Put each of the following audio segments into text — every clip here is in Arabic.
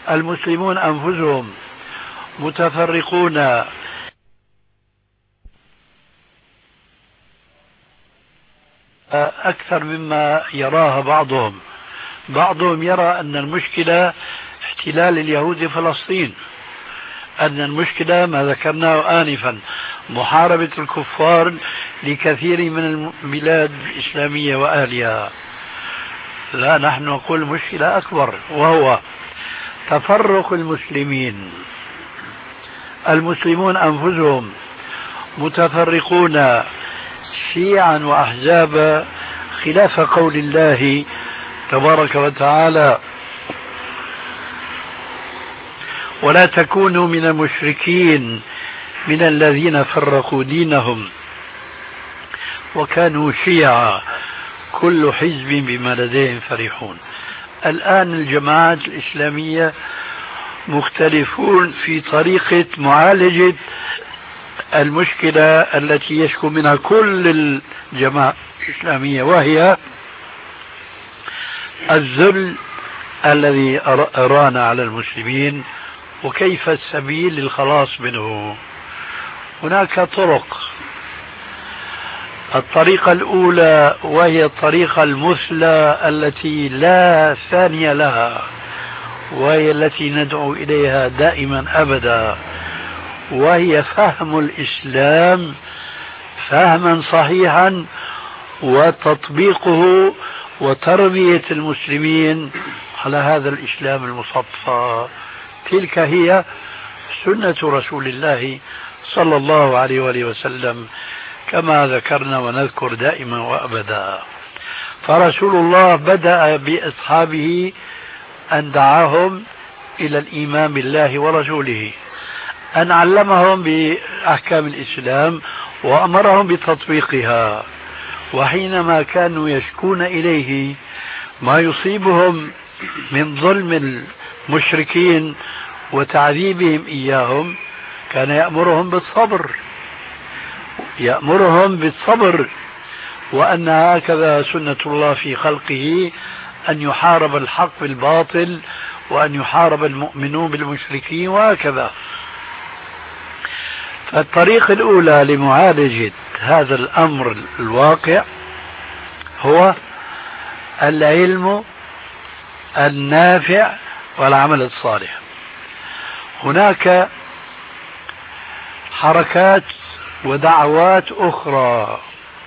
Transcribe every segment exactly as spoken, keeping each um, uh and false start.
المسلمون أنفسهم متفرقون أكثر مما يراها بعضهم. بعضهم يرى أن المشكلة احتلال اليهود لفلسطين، أن المشكلة ما ذكرناه آنفا محاربة الكفار لكثير من البلاد الإسلامية وأهلها. لا، نحن نقول مشكلة أكبر، وهو تفرق المسلمين. المسلمون أنفسهم متفرقون شيعا وأحزابا خلاف قول الله تبارك وتعالى: ولا تكونوا من المشركين من الذين فرقوا دينهم وكانوا شيعا كل حزب بما لديهم فرحون. الآن الجماعات الإسلامية مختلفون في طريقة معالجة المشكلة التي يشكو منها كل الجماعات الإسلامية، وهي الذل الذي أرانا على المسلمين وكيف السبيل للخلاص منه. هناك طرق. الطريقة الأولى وهي الطريقة المثلى التي لا ثانية لها، وهي التي ندعو إليها دائما أبدا، وهي فهم الإسلام فهما صحيحا وتطبيقه وتربية المسلمين على هذا الإسلام المصفى. تلك هي سنة رسول الله صلى الله عليه وآله وسلم كما ذكرنا ونذكر دائما وأبدا. فرسول الله بدأ بأصحابه أن دعاهم إلى الإيمان بالله ورسوله، أن علمهم بأحكام الإسلام وأمرهم بتطبيقها. وحينما كانوا يشكون إليه ما يصيبهم من ظلم المشركين وتعذيبهم إياهم كان يأمرهم بالصبر يأمرهم بالصبر وأن هكذا سنة الله في خلقه، أن يحارب الحق بالباطل وأن يحارب المؤمنون بالمشركين وهكذا. فالطريقة الأولى لمعالجة هذا الأمر الواقع هو العلم النافع والعمل الصالح. هناك حركات ودعوات أخرى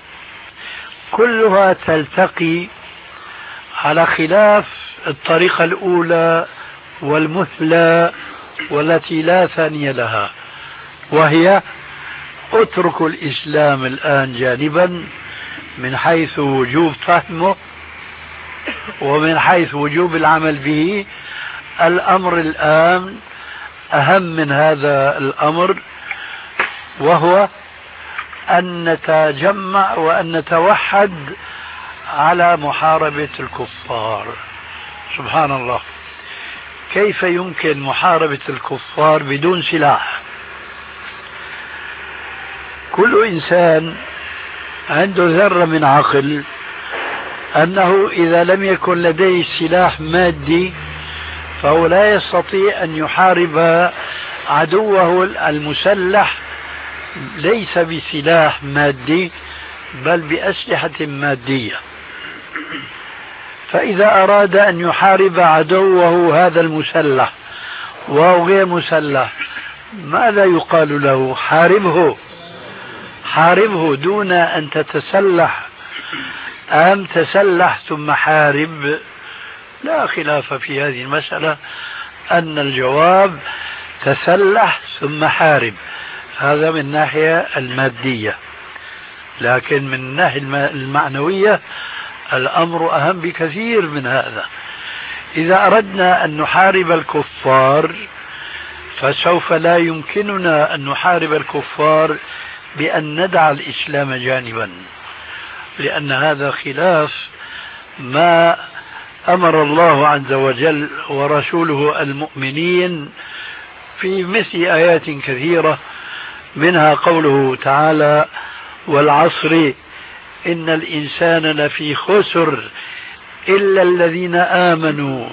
كلها تلتقي على خلاف الطريقة الأولى والمثلى والتي لا ثانية لها، وهي اتركوا الإسلام الآن جانبا من حيث وجوب فهمه ومن حيث وجوب العمل به. الأمر الآن أهم من هذا الأمر، وهو أن نتجمع وأن نتوحد على محاربة الكفار. سبحان الله، كيف يمكن محاربة الكفار بدون سلاح؟ كل إنسان عنده ذرة من عقل أنه إذا لم يكن لديه سلاح مادي فهو لا يستطيع أن يحارب عدوه المسلح ليس بسلاح مادي بل بأسلحة مادية. فإذا أراد أن يحارب عدوه هذا المسلح وهو غير مسلح ماذا يقال له؟ حاربه حاربه دون أن تتسلح أم تسلح ثم حارب؟ لا خلاف في هذه المسألة أن الجواب تسلح ثم حارب، هذا من الناحية المادية. لكن من الناحية المعنوية الأمر أهم بكثير من هذا. إذا أردنا أن نحارب الكفار فسوف لا يمكننا أن نحارب الكفار بأن ندع الإسلام جانبا، لأن هذا خلاف ما أمر الله عز وجل ورسوله المؤمنين في مثل آيات كثيرة، منها قوله تعالى: والعصر إن الإنسان لفي خسر إلا الذين آمنوا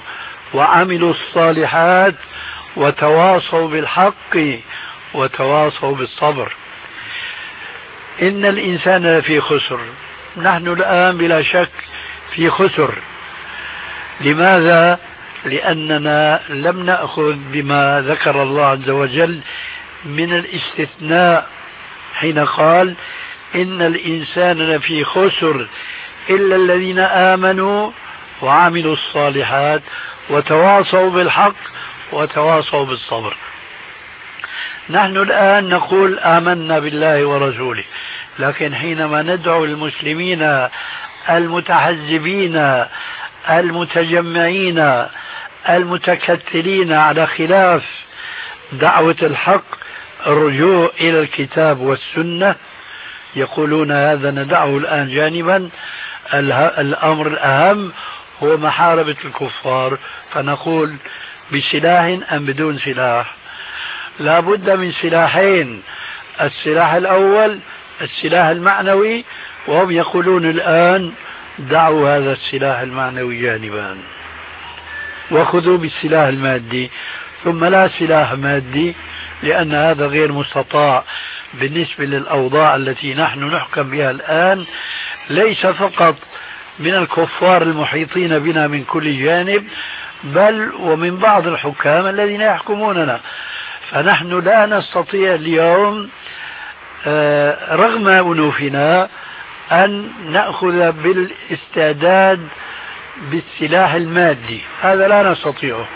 وعملوا الصالحات وتواصوا بالحق وتواصوا بالصبر. إن الإنسان لفي خسر. نحن الآن بلا شك في خسر. لماذا؟ لأننا لم نأخذ بما ذكر الله عز وجل من الاستثناء حين قال إن الإنسان لفي خسر إلا الذين آمنوا وعملوا الصالحات وتواصوا بالحق وتواصوا بالصبر. نحن الآن نقول آمنا بالله ورسوله، لكن حينما ندعو المسلمين المتحزبين المتجمعين المتكتلين على خلاف دعوة الحق الرجوع إلى الكتاب والسنة، يقولون هذا ندعه الآن جانبا، الأمر الأهم هو محاربة الكفار. فنقول بسلاح أم بدون سلاح؟ لا بد من سلاحين. السلاح الأول السلاح المعنوي، وهم يقولون الآن دعوا هذا السلاح المعنوي جانبا وخذوا بالسلاح المادي. ثم لا سلاح مادي، لأن هذا غير مستطاع بالنسبة للأوضاع التي نحن نحكم بها الآن، ليس فقط من الكفار المحيطين بنا من كل جانب، بل ومن بعض الحكام الذين يحكموننا. فنحن لا نستطيع اليوم رغم أنوفنا أن نأخذ بالاستعداد بالسلاح المادي، هذا لا نستطيعه.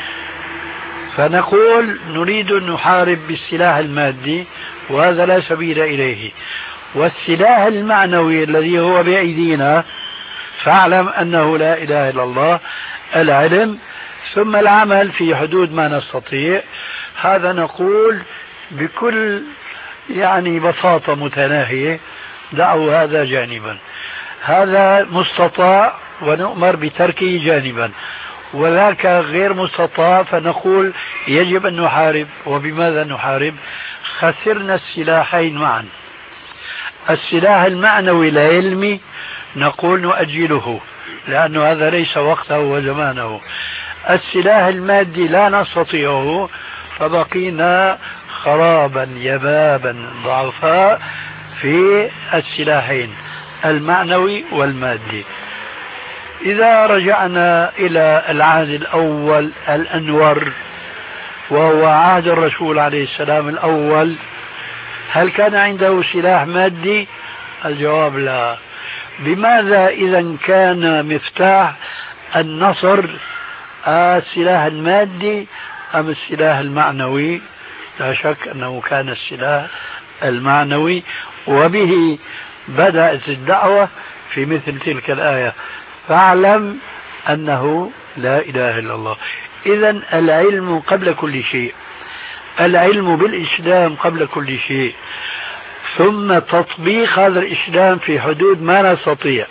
فنقول نريد أن نحارب بالسلاح المادي، وهذا لا سبيل إليه. والسلاح المعنوي الذي هو بأيدينا، فاعلم أنه لا إله إلا الله، العلم ثم العمل في حدود ما نستطيع. هذا نقول بكل يعني بساطة متناهية دعوا هذا جانبا، هذا مستطاع ونؤمر بتركه جانبا، وذاك غير مستطاع فنقول يجب أن نحارب. وبماذا نحارب؟ خسرنا السلاحين معا. السلاح المعنوي العلمي نقول نؤجله لأنه هذا ليس وقته وزمانه. السلاح المادي لا نستطيعه، فبقينا خرابا يبابا ضعفاء في السلاحين المعنوي والمادي. إذا رجعنا إلى العهد الأول الأنور وهو عهد الرسول عليه السلام الأول، هل كان عنده سلاح مادي؟ الجواب لا. بماذا إذا كان مفتاح النصر السلاح المادي أم السلاح المعنوي؟ لا شك أنه كان السلاح المعنوي، وبه بدأت الدعوة في مثل تلك الآية، فاعلم أنه لا إله إلا الله. إذن العلم قبل كل شيء، العلم بالإسلام قبل كل شيء، ثم تطبيق هذا الإسلام في حدود ما نستطيع.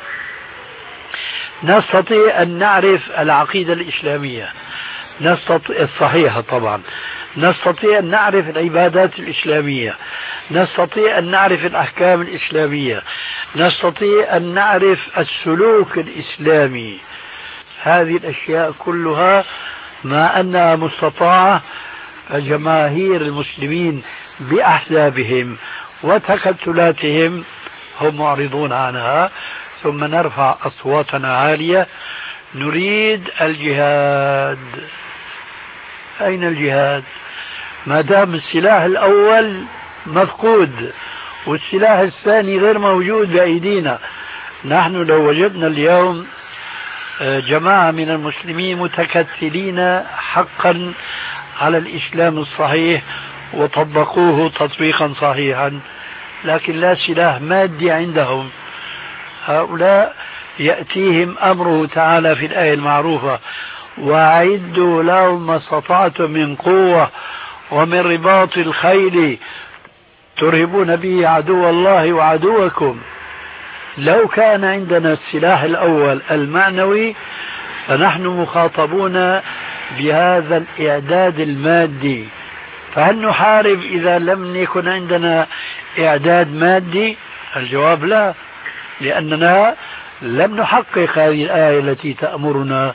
نستطيع أن نعرف العقيدة الإسلامية نستطيع الصحيحة طبعا، نستطيع أن نعرف العبادات الإسلامية، نستطيع أن نعرف الأحكام الإسلامية، نستطيع أن نعرف السلوك الإسلامي. هذه الأشياء كلها ما أنها مستطاعة، فجماهير المسلمين بأحزابهم وتكتلاتهم هم معرضون عنها. ثم نرفع أصواتنا عالية، نريد الجهاد. أين الجهاد؟ ما دام السلاح الأول مفقود والسلاح الثاني غير موجود بأيدينا. نحن لو وجدنا اليوم جماعة من المسلمين متكتلين حقا على الإسلام الصحيح وطبقوه تطبيقا صحيحا، لكن لا سلاح مادي عندهم، هؤلاء يأتيهم أمره تعالى في الآية المعروفة: وأعدوا لهم ما استطعتم من قوة ومن رباط الخيل ترهبون به عدو الله وعدوكم. لو كان عندنا السلاح الأول المعنوي فنحن مخاطبون بهذا الإعداد المادي. فهل نحارب إذا لم يكن عندنا إعداد مادي؟ الجواب لا، لأننا لم نحقق هذه الآية التي تأمرنا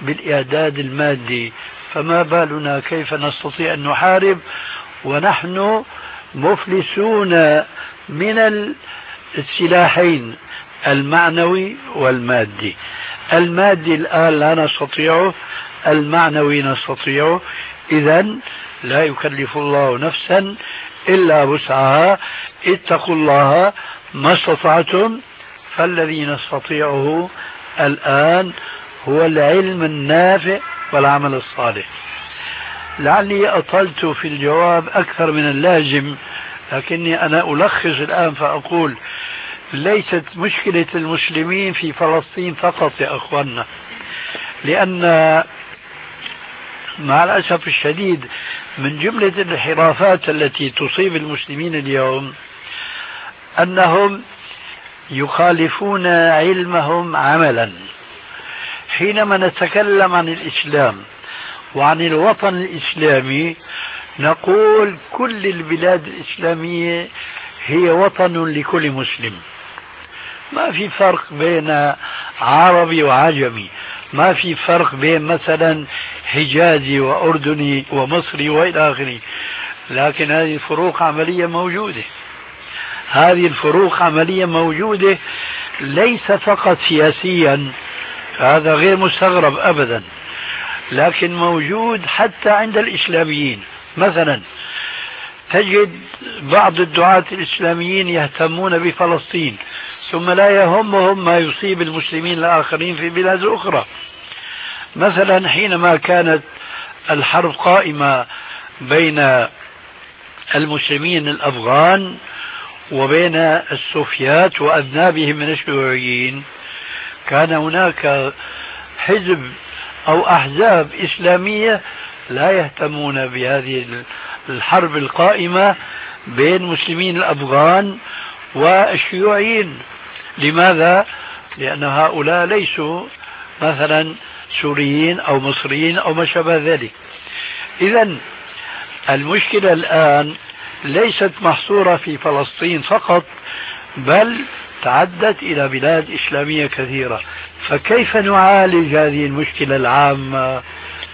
بالإعداد المادي، فما بالنا كيف نستطيع أن نحارب ونحن مفلسون من السلاحين المعنوي والمادي. المادي الآن لا نستطيعه، المعنوي نستطيعه. إذن لا يكلف الله نفسا إلا وسعها، اتقوا الله ما استطعتم. فالذي نستطيعه الآن هو العلم النافع والعمل الصالح. لعلي أطلت في الجواب أكثر من اللازم، لكني أنا ألخص الآن فأقول ليست مشكلة المسلمين في فلسطين فقط يا أخوانا، لأن مع الأسف الشديد من جملة الانحرافات التي تصيب المسلمين اليوم أنهم يخالفون علمهم عملا. حينما نتكلم عن الإسلام وعن الوطن الإسلامي نقول كل البلاد الإسلامية هي وطن لكل مسلم، ما في فرق بين عربي وعجمي، ما في فرق بين مثلا حجازي وأردني ومصري وإلى آخره. لكن هذه الفروق عملية موجودة، هذه الفروق عملية موجودة ليس فقط سياسيا، هذا غير مستغرب أبدا، لكن موجود حتى عند الإسلاميين. مثلا تجد بعض الدعاة الإسلاميين يهتمون بفلسطين ثم لا يهمهم ما يصيب المسلمين الآخرين في بلاد أخرى. مثلا حينما كانت الحرب قائمة بين المسلمين الأفغان وبين السوفيات وأذنابهم من الشيوعيين، كان هناك حزب أو أحزاب إسلامية لا يهتمون بهذه الحرب القائمة بين مسلمين الأفغان والشيوعيين. لماذا؟ لأن هؤلاء ليسوا مثلا سوريين أو مصريين أو ما شابه ذلك. إذن المشكلة الآن ليست محصورة في فلسطين فقط، بل تعدت إلى بلاد إسلامية كثيرة. فكيف نعالج هذه المشكلة العامة؟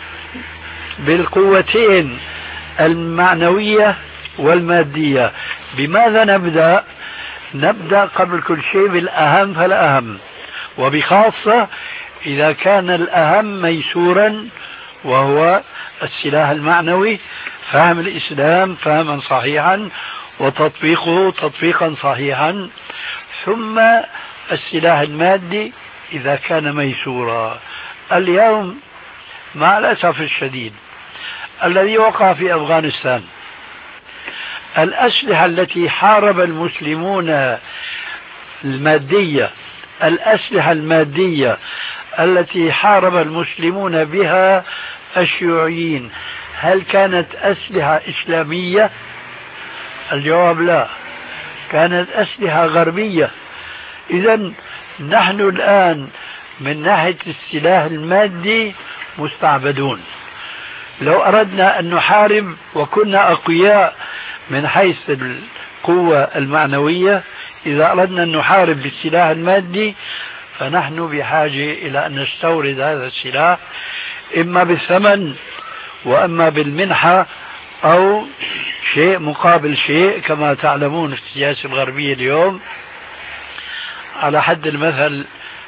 بالقوتين المعنوية والمادية. بماذا نبدأ؟ نبدأ قبل كل شيء بالأهم فالأهم، وبخاصة إذا كان الأهم ميسورا وهو السلاح المعنوي، فهم الإسلام فهما صحيحا وتطبيقه تطبيقا صحيحا، ثم السلاح المادي إذا كان ميسورا. اليوم مع الأسف الشديد الذي وقع في أفغانستان، الأسلحة التي حارب المسلمون المادية، الأسلحة المادية التي حارب المسلمون بها الشيوعيين، هل كانت أسلحة إسلامية؟ الجواب لا، كانت أسلحة غربية. إذن نحن الآن من ناحية السلاح المادي مستعبدون. لو أردنا أن نحارب وكنا أقوياء من حيث القوة المعنوية، إذا أردنا أن نحارب بالسلاح المادي فنحن بحاجة إلى أن نستورد هذا السلاح إما بالثمن وإما بالمنحة أو شيء مقابل شيء، كما تعلمون في السياسة الغربية اليوم على حد المثل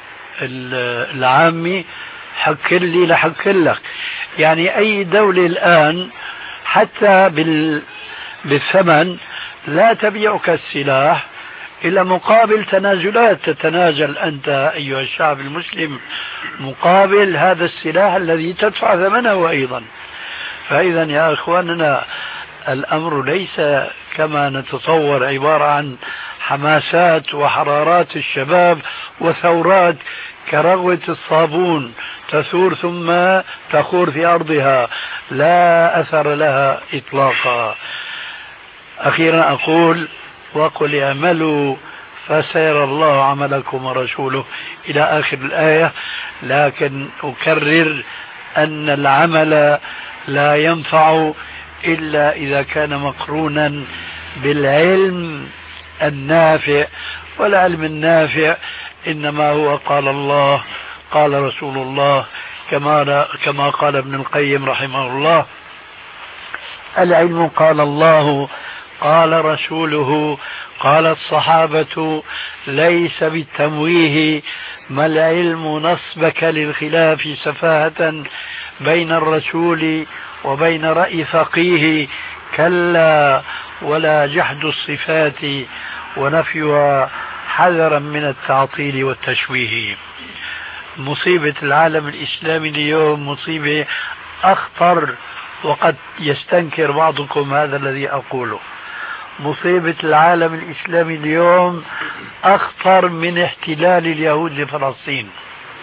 العامي حكر لي لحكر لك. يعني أي دولة الآن حتى بال بالثمن لا تبيعك السلاح إلا مقابل تنازلات، تتنازل أنت أيها الشعب المسلم مقابل هذا السلاح الذي تدفع ثمنه أيضا. فإذا يا أخواننا الأمر ليس كما نتصور عبارة عن حماسات وحرارات الشباب وثورات كرغوة الصابون تثور ثم تخور في أرضها، لا أثر لها إطلاقا. أخيرا أقول وقل اعملوا فسيرى الله عملكم ورسوله إلى آخر الآية. لكن أكرر أن العمل لا ينفع إلا إذا كان مقرونا بالعلم النافع، والعلم النافع إنما هو قال الله قال رسول الله كما كما قال ابن القيم رحمه الله: العلم قال الله قال رسوله قال الصحابة، ليس بالتمويه، ما العلم نصبك للخلاف سفاهة بين الرسول وبين رأي فقيه، كلا ولا جحد الصفات ونفيها حذرا من التعطيل والتشويه. مصيبة العالم الإسلامي اليوم مصيبة أخطر، وقد يستنكر بعضكم هذا الذي أقوله. مصيبة العالم الإسلامي اليوم أخطر من احتلال اليهود لفلسطين.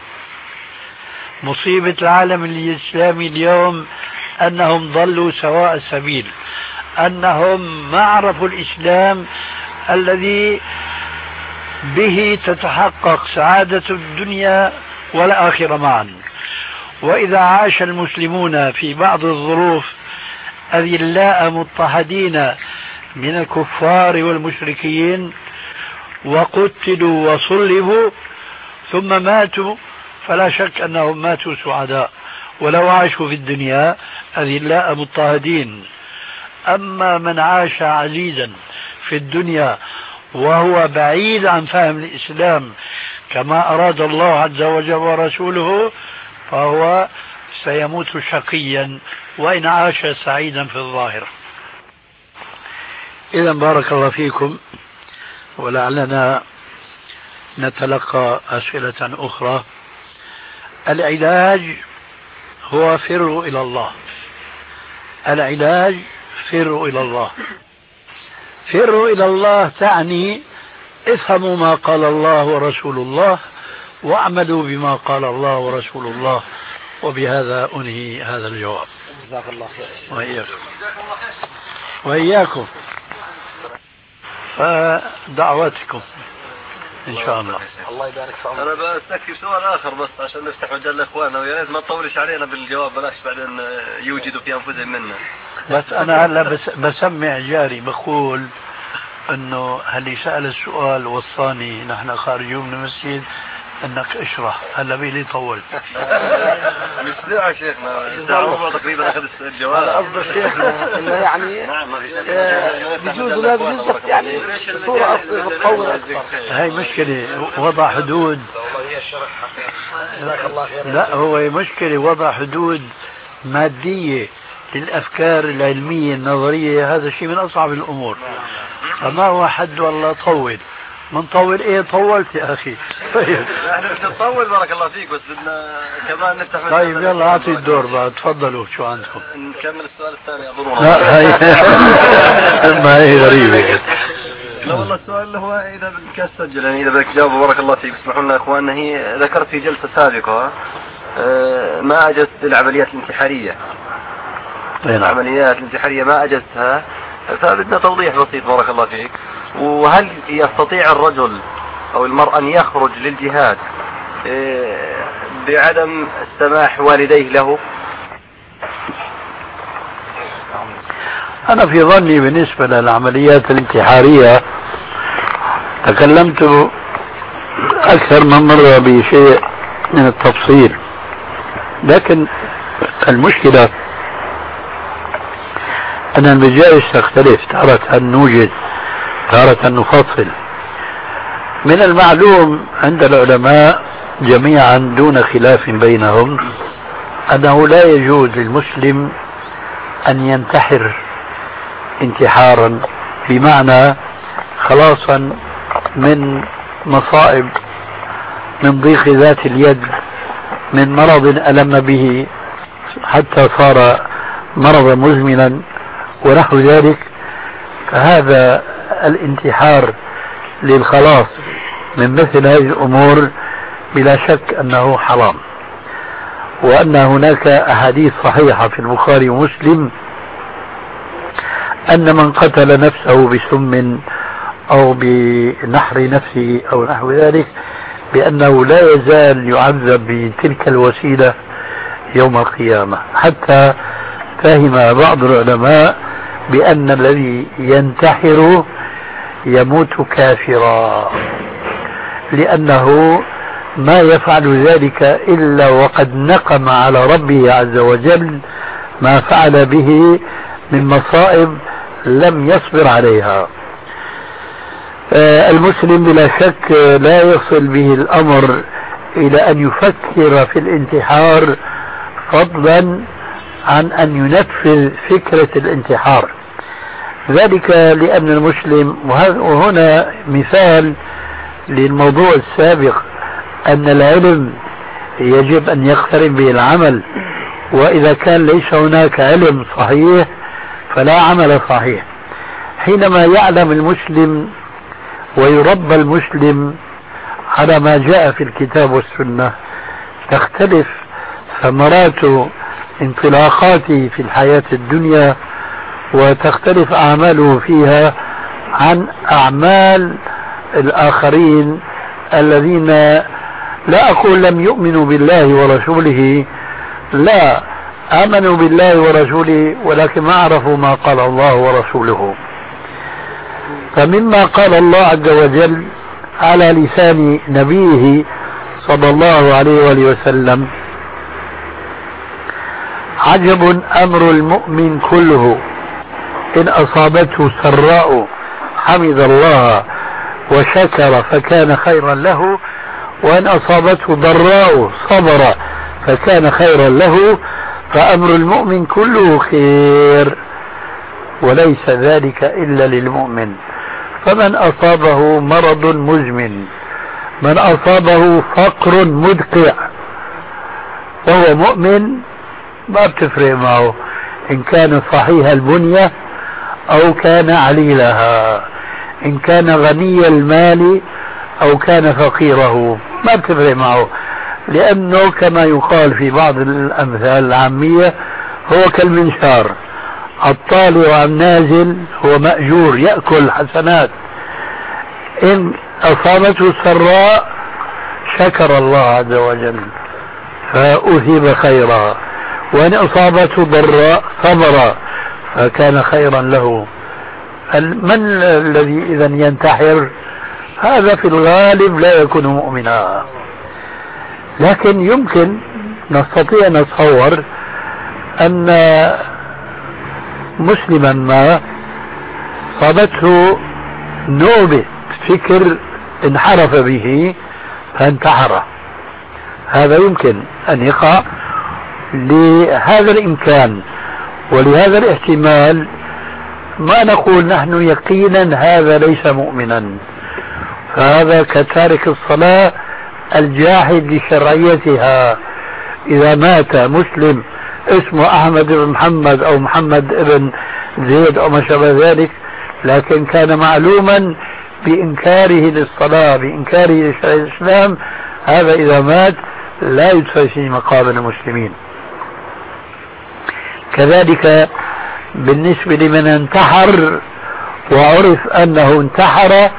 مصيبة العالم الإسلامي اليوم أنهم ضلوا سواء السبيل، أنهم ما عرفوا الإسلام الذي به تتحقق سعادة الدنيا والآخرة معا. وإذا عاش المسلمون في بعض الظروف أذلاء مضطهدين من الكفار والمشركين وقتلوا وصلبوا ثم ماتوا، فلا شك أنهم ماتوا سعداء ولو عاشوا في الدنيا أذلاء مضطهدين. أما من عاش عزيزا في الدنيا وهو بعيد عن فهم الإسلام كما أراد الله عز وجل ورسوله، فهو سيموت شقيا وإن عاش سعيدا في الظاهر. إذا بارك الله فيكم، ولعلنا نتلقى أسئلة أخرى. العلاج هو فروا إلى الله. العلاج فروا إلى الله. فروا إلى الله تعني افهموا ما قال الله ورسول الله واعملوا بما قال الله ورسول الله. وبهذا أنهي هذا الجواب. جزاك الله خير. وإياكم وإياكم فدعواتكم إن شاء الله. الله يبارك فيك. أنا بستكفي سؤال آخر بس عشان نفتح مجال لإخواننا، ويا ريت ما تطولش علينا بالجواب، بلاش بعدين يوجدوا في أنفسهم منا. بس أنا هلا بس بسمع جاري بقول إنه اللي سأل السؤال وصاني نحن خارجون من المسجد انك اشرح. هلا بيلي طول. مش ساعة شيخنا، ساعة تقريبا اخذ الجواب. قصد شيخنا انه يعني بجوز ولا بجوز يعني الصورة تطور اكثر. هاي مشكلة وضع حدود. لا هو مشكلة وضع حدود مادية للأفكار العلمية النظرية، هذا شيء من أصعب الأمور. فما هو حد والله طول من طول ايه طولت يا اخي. طيب احنا مش نطول بارك الله فيك، بس بدنا كمان نفتح. طيب يلا اعطي الدور بقى، تفضلوا شو عندكم. نكمل السؤال الثاني اظن. لا هي ما هي غريبة. لا والله السؤال اللي هو اذا بدك تسجل يعني اذا بدك تجاوب بارك الله فيك. اسمحوا لنا يا اخواننا، هي ذكرت في جلسة سابقة ما اجت العمليات الانتحارية. العمليات الانتحارية ما اجتها، فبدنا توضيح بسيط بارك الله فيك. وهل يستطيع الرجل أو المرأة أن يخرج للجهاد بعدم سماح والديه له؟ أنا في ظني بالنسبة للعمليات الانتحارية تكلمت أكثر من مرة بشيء من التفصيل، لكن المشكلة أن المجالس تختلف، تارة نوجد تارة نفصل. من المعلوم عند العلماء جميعا دون خلاف بينهم أنه لا يجوز للمسلم أن ينتحر انتحارا بمعنى خلاصا من مصائب، من ضيق ذات اليد، من مرض ألم به حتى صار مرضا مزمنا ونحو ذلك. فهذا الانتحار للخلاص من مثل هذه الأمور بلا شك أنه حرام، وأن هناك أحاديث صحيحة في البخاري ومسلم أن من قتل نفسه بسم أو بنحر نفسه أو نحو ذلك بأنه لا يزال يعذب بتلك الوسيلة يوم القيامة. حتى فهم بعض العلماء بأن الذي ينتحر يموت كافرا، لأنه ما يفعل ذلك إلا وقد نقم على ربه عز وجل ما فعل به من مصائب لم يصبر عليها. المسلم بلا شك لا يصل به الأمر إلى أن يفكر في الانتحار، فضلا عن أن ينفذ فكرة الانتحار. ذلك لأن المسلم، وهنا مثال للموضوع السابق، أن العلم يجب أن يقترن به العمل، وإذا كان ليس هناك علم صحيح فلا عمل صحيح. حينما يعلم المسلم ويربى المسلم على ما جاء في الكتاب والسنة تختلف ثمرات انطلاقاته في الحياة الدنيا، وتختلف أعماله فيها عن أعمال الآخرين الذين لا أقول لم يؤمنوا بالله ورسوله، لا، آمنوا بالله ورسوله ولكن ما عرفوا ما قال الله ورسوله. فمما قال الله عز وجل على لسان نبيه صلى الله عليه وآله وسلم: عجب أمر المؤمن كله، إن أصابته سراء حمد الله وشكر فكان خيرا له، وإن أصابته ضراء صبر فكان خيرا له، فأمر المؤمن كله خير، وليس ذلك إلا للمؤمن. فمن أصابه مرض مزمن، من أصابه فقر مدقع وهو مؤمن، ما بتفرق معه إن كان صحيح البنية أو كان عليلها، إن كان غني المال أو كان فقيره، ما بتفرق معه، لأنه كما يقال في بعض الأمثال العامية هو كالمنشار، الطالع والنازل هو مأجور يأكل حسنات. إن أصابته سراء شكر الله عز وجل فأثيب خيرا، وإن أصابته ضراء صبر فكان خيرا له. من الذي إذا ينتحر؟ هذا في الغالب لا يكون مؤمنا، لكن يمكن نستطيع نتصور أن مسلما ما صابته نوبة فكر انحرف به فانتحر، هذا يمكن أن يقع. لهذا الإمكان ولهذا الاحتمال ما نقول نحن يقينا هذا ليس مؤمنا، فهذا كتارك الصلاة الجاحد لشرعيتها. إذا مات مسلم اسمه أحمد بن محمد أو محمد بن زيد أو ما شابه ذلك، لكن كان معلوما بإنكاره للصلاة، بإنكاره لشرع الإسلام، هذا إذا مات لا يدفع في مقابل المسلمين. كذلك بالنسبة لمن انتحر وعرف أنه انتحر،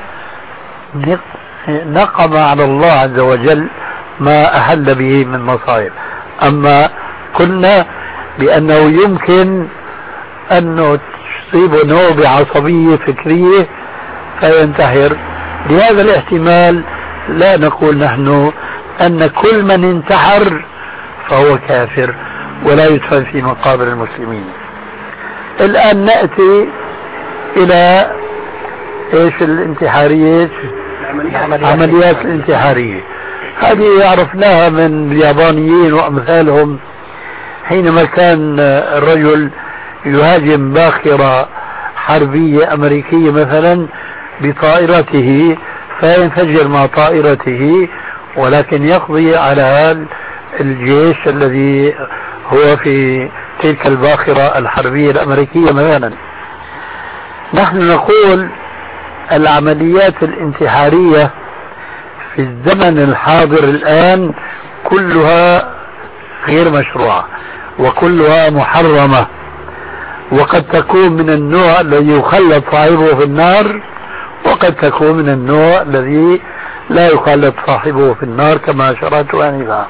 نقم على الله عز وجل ما أحل به من مصائب. أما قلنا بأنه يمكن أنه تصيب نوبة عصبية فكرية فينتحر، لهذا الاحتمال لا نقول نحن أن كل من انتحر فهو كافر ولا يدفن في مقابر المسلمين. الآن نأتي إلى إيش الانتحارية، عمليات الانتحارية. هذه عرفناها من اليابانيين وأمثالهم، حينما كان الرجل يهاجم باخرة حربية أمريكية مثلا بطائرته فينفجر مع طائرته، ولكن يقضي على الجيش الذي هو في تلك الباخرة الحربية الأمريكية مثلا. نحن نقول العمليات الانتحارية في الزمن الحاضر الآن كلها غير مشروعة وكلها محرمة، وقد تكون من النوع الذي يخلد صاحبه في النار، وقد تكون من النوع الذي لا يخلد صاحبه في النار كما أشرت آنفا.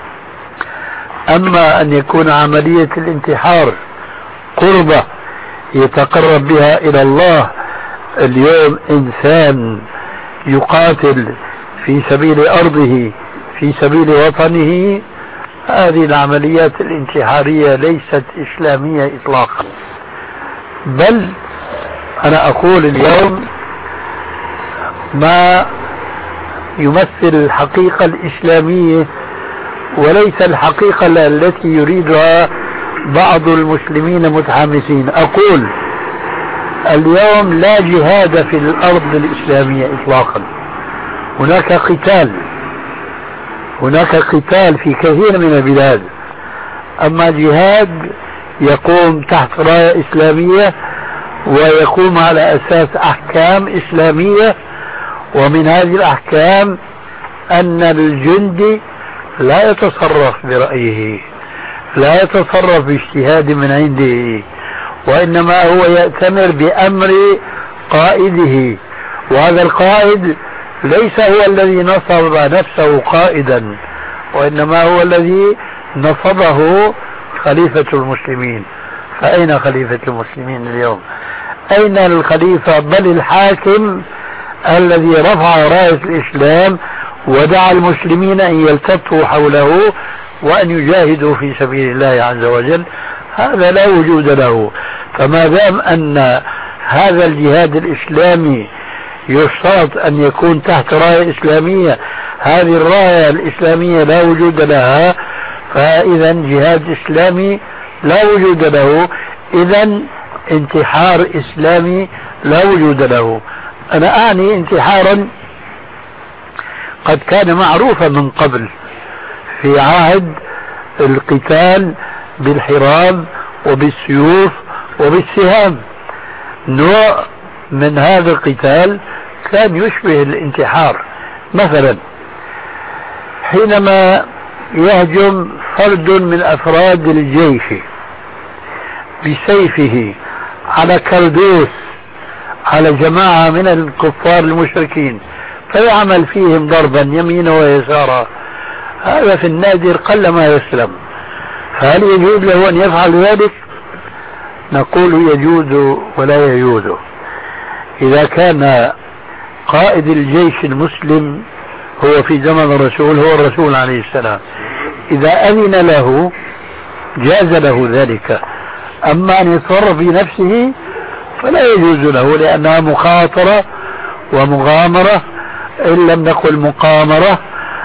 أما أن يكون عملية الانتحار قربة يتقرب بها إلى الله، اليوم إنسان يقاتل في سبيل أرضه، في في سبيل وطنه، هذه العمليات الانتحارية ليست إسلامية إطلاقا. بل أنا أقول اليوم ما يمثل الحقيقة الإسلامية وليس الحقيقة التي يريدها بعض المسلمين متحمسين. أقول اليوم لا جهاد في الأرض الإسلامية إطلاقا، هناك قتال، هناك قتال في كثير من البلاد، أما جهاد يقوم تحت راية إسلامية ويقوم على أساس أحكام إسلامية، ومن هذه الأحكام أن الجندي لا يتصرف برأيه، لا يتصرف باجتهاد من عنده، وإنما هو يأتمر بأمر قائده، وهذا القائد ليس هو الذي نصب نفسه قائدا، وإنما هو الذي نصبه خليفة المسلمين. فأين خليفة المسلمين اليوم؟ أين الخليفة بل الحاكم الذي رفع راية الإسلام ودعا المسلمين أن يلتفوا حوله وأن يجاهدوا في سبيل الله عز وجل؟ هذا لا وجود له. فما دام أن هذا الجهاد الإسلامي يشترط أن يكون تحت راية إسلامية، هذه الراية الإسلامية لا وجود لها، فإذا جهاد إسلامي لا وجود له، إذا انتحار إسلامي لا وجود له. أنا أعني انتحارا قد كان معروفا من قبل في عهد القتال بالحراب وبالسيوف وبالسهام. نوع من هذا القتال كان يشبه الانتحار. مثلا حينما يهجم فرد من أفراد الجيش بسيفه على كردوس على جماعة من الكفار المشركين فيعمل فيهم ضربا يمينا ويسارا، هذا في النادر قل ما يسلم. فهل يجوز له أن يفعل ذلك؟ نقول يجوز ولا يجوز. إذا كان قائد الجيش المسلم هو في زمن الرسول هو الرسول عليه السلام، إذا أذن له جاز له ذلك. أما أن يتصرف بنفسه فلا يجوز له، لأنها مخاطرة ومغامرة، إن لم نقل مقامرة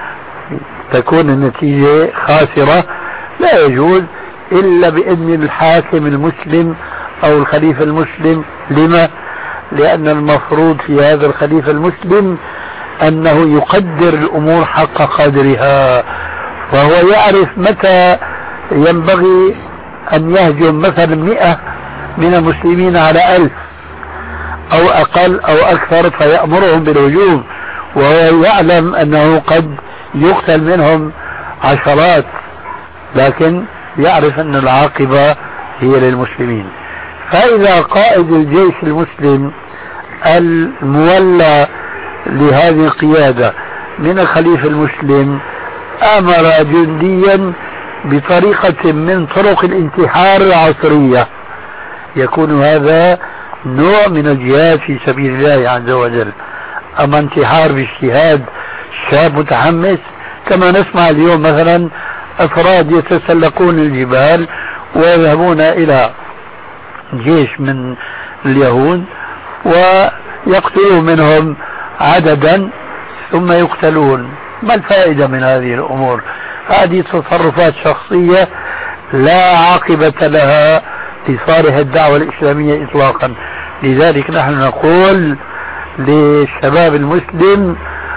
تكون النتيجة خاسرة. لا يجوز إلا بإذن الحاكم المسلم أو الخليفة المسلم. لما؟ لأن المفروض في هذا الخليفة المسلم أنه يقدر الأمور حق قدرها، وهو يعرف متى ينبغي أن يهجم مثلا مئة من المسلمين على ألف أو أقل أو أكثر فيأمرهم بالهجوم، وهو يعلم أنه قد يقتل منهم عشرات، لكن يعرف أن العاقبة هي للمسلمين. فإذا قائد الجيش المسلم المولى لهذه القيادة من الخليفة المسلم أمر جنديا بطريقة من طرق الانتحار العصرية، يكون هذا نوع من الجهاد في سبيل الله عز وجل. أما انتحار باجتهاد شاب متحمس كما نسمع اليوم مثلا أفراد يتسلقون الجبال ويذهبون إلى جيش من اليهود ويقتلوا منهم عددا ثم يقتلون. ما الفائدة من هذه الأمور؟ هذه تصرفات شخصية لا عاقبة لها لصالح الدعوة الإسلامية إطلاقا. لذلك نحن نقول للشباب المسلم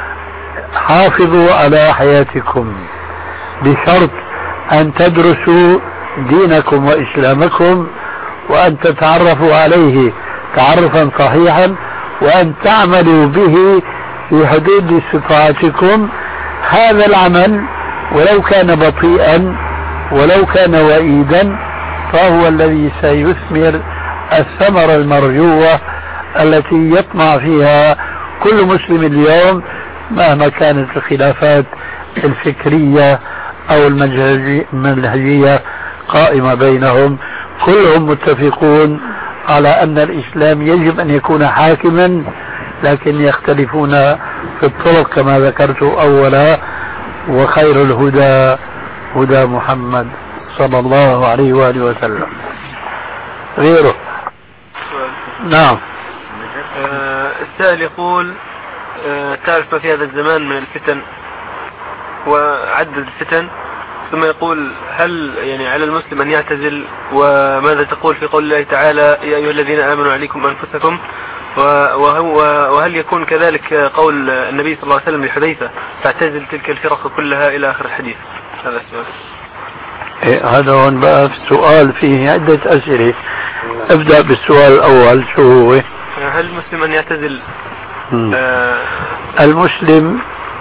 حافظوا على حياتكم بشرط أن تدرسوا دينكم وإسلامكم وأن تتعرفوا عليه تعرفا صحيحا وأن تعملوا به في حدود استطاعتكم. هذا العمل ولو كان بطيئا ولو كان وئيدا فهو الذي سيثمر الثمرة المرجوة التي يطمع فيها كل مسلم اليوم مهما كانت الخلافات الفكرية أو المنهجية قائمة بينهم. كلهم متفقون على أن الإسلام يجب أن يكون حاكما، لكن يختلفون في الطرق كما ذكرت أولا. وخير الهدى هدى محمد صلى الله عليه وآله وسلم. غيره. نعم. السائل يقول تعرف ما في هذا الزمان من الفتن وعدد الفتن، ثم يقول هل يعني على المسلم أن يعتزل، وماذا تقول في قول الله تعالى يا أيها الذين آمنوا عليكم أنفسكم، وهل يكون كذلك قول النبي صلى الله عليه وسلم لحذيفة تعتزل تلك الفرق كلها إلى آخر الحديث؟ هذا السؤال. إيه هذا هون بقى السؤال فيه عدة أسئلة. أبدأ بالسؤال الأول، شو هو؟ هل المسلم أن يعتزل؟ آه المسلم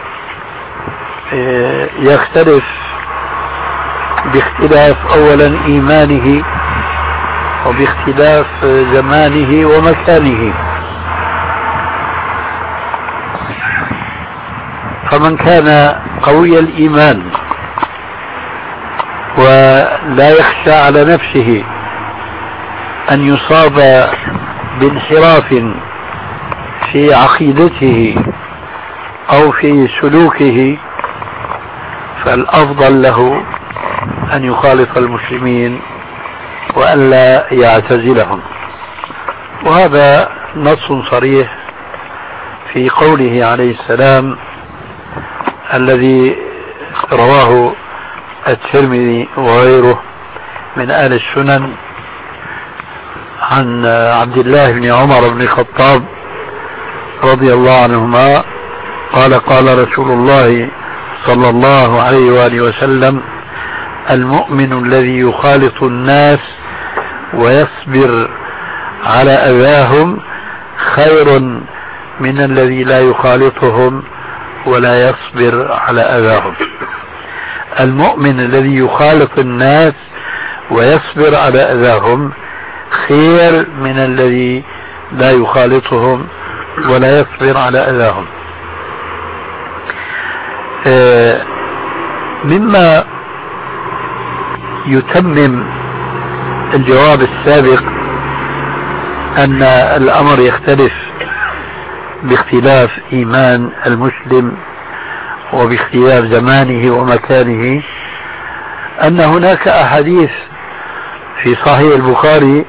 آه يختلف باختلاف أولا إيمانه وباختلاف زمانه ومكانه. فمن كان قوي الإيمان ولا يخشى على نفسه أن يصاب بانحراف في عقيدته أو في سلوكه، فالأفضل له أن يخالف المسلمين وأن لا يعتزلهم. وهذا نص صريح في قوله عليه السلام الذي رواه الترمذي وغيره من آل السنن عن عبد الله بن عمر بن الخطاب رضي الله عنهما قال قال رسول الله صلى الله عليه وآله وسلم المؤمن الذي يخالط الناس ويصبر على أذاهم خير من الذي لا يخالطهم ولا يصبر على أذاهم. المؤمن الذي يخالط الناس ويصبر على أذاهم خير من الذي لا يخالطهم ولا يصبر على أذاهم. آه مما يتمم الجواب السابق أن الأمر يختلف باختلاف إيمان المسلم وباختلاف زمانه ومكانه، أن هناك أحاديث في صحيح البخاري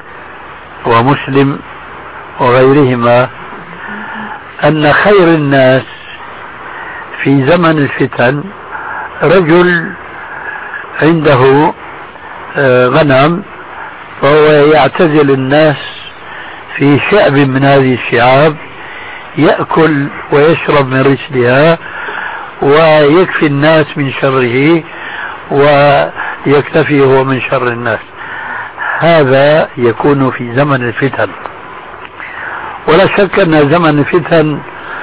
ومسلم وغيرهما أن خير الناس في زمن الفتن رجل عنده غنم فهو يعتزل الناس في شعب من هذه الشعاب، يأكل ويشرب من رسلها ويكفي الناس من شره ويكتفي هو من شر الناس. هذا يكون في زمن الفتن. ولا شك أن زمن الفتن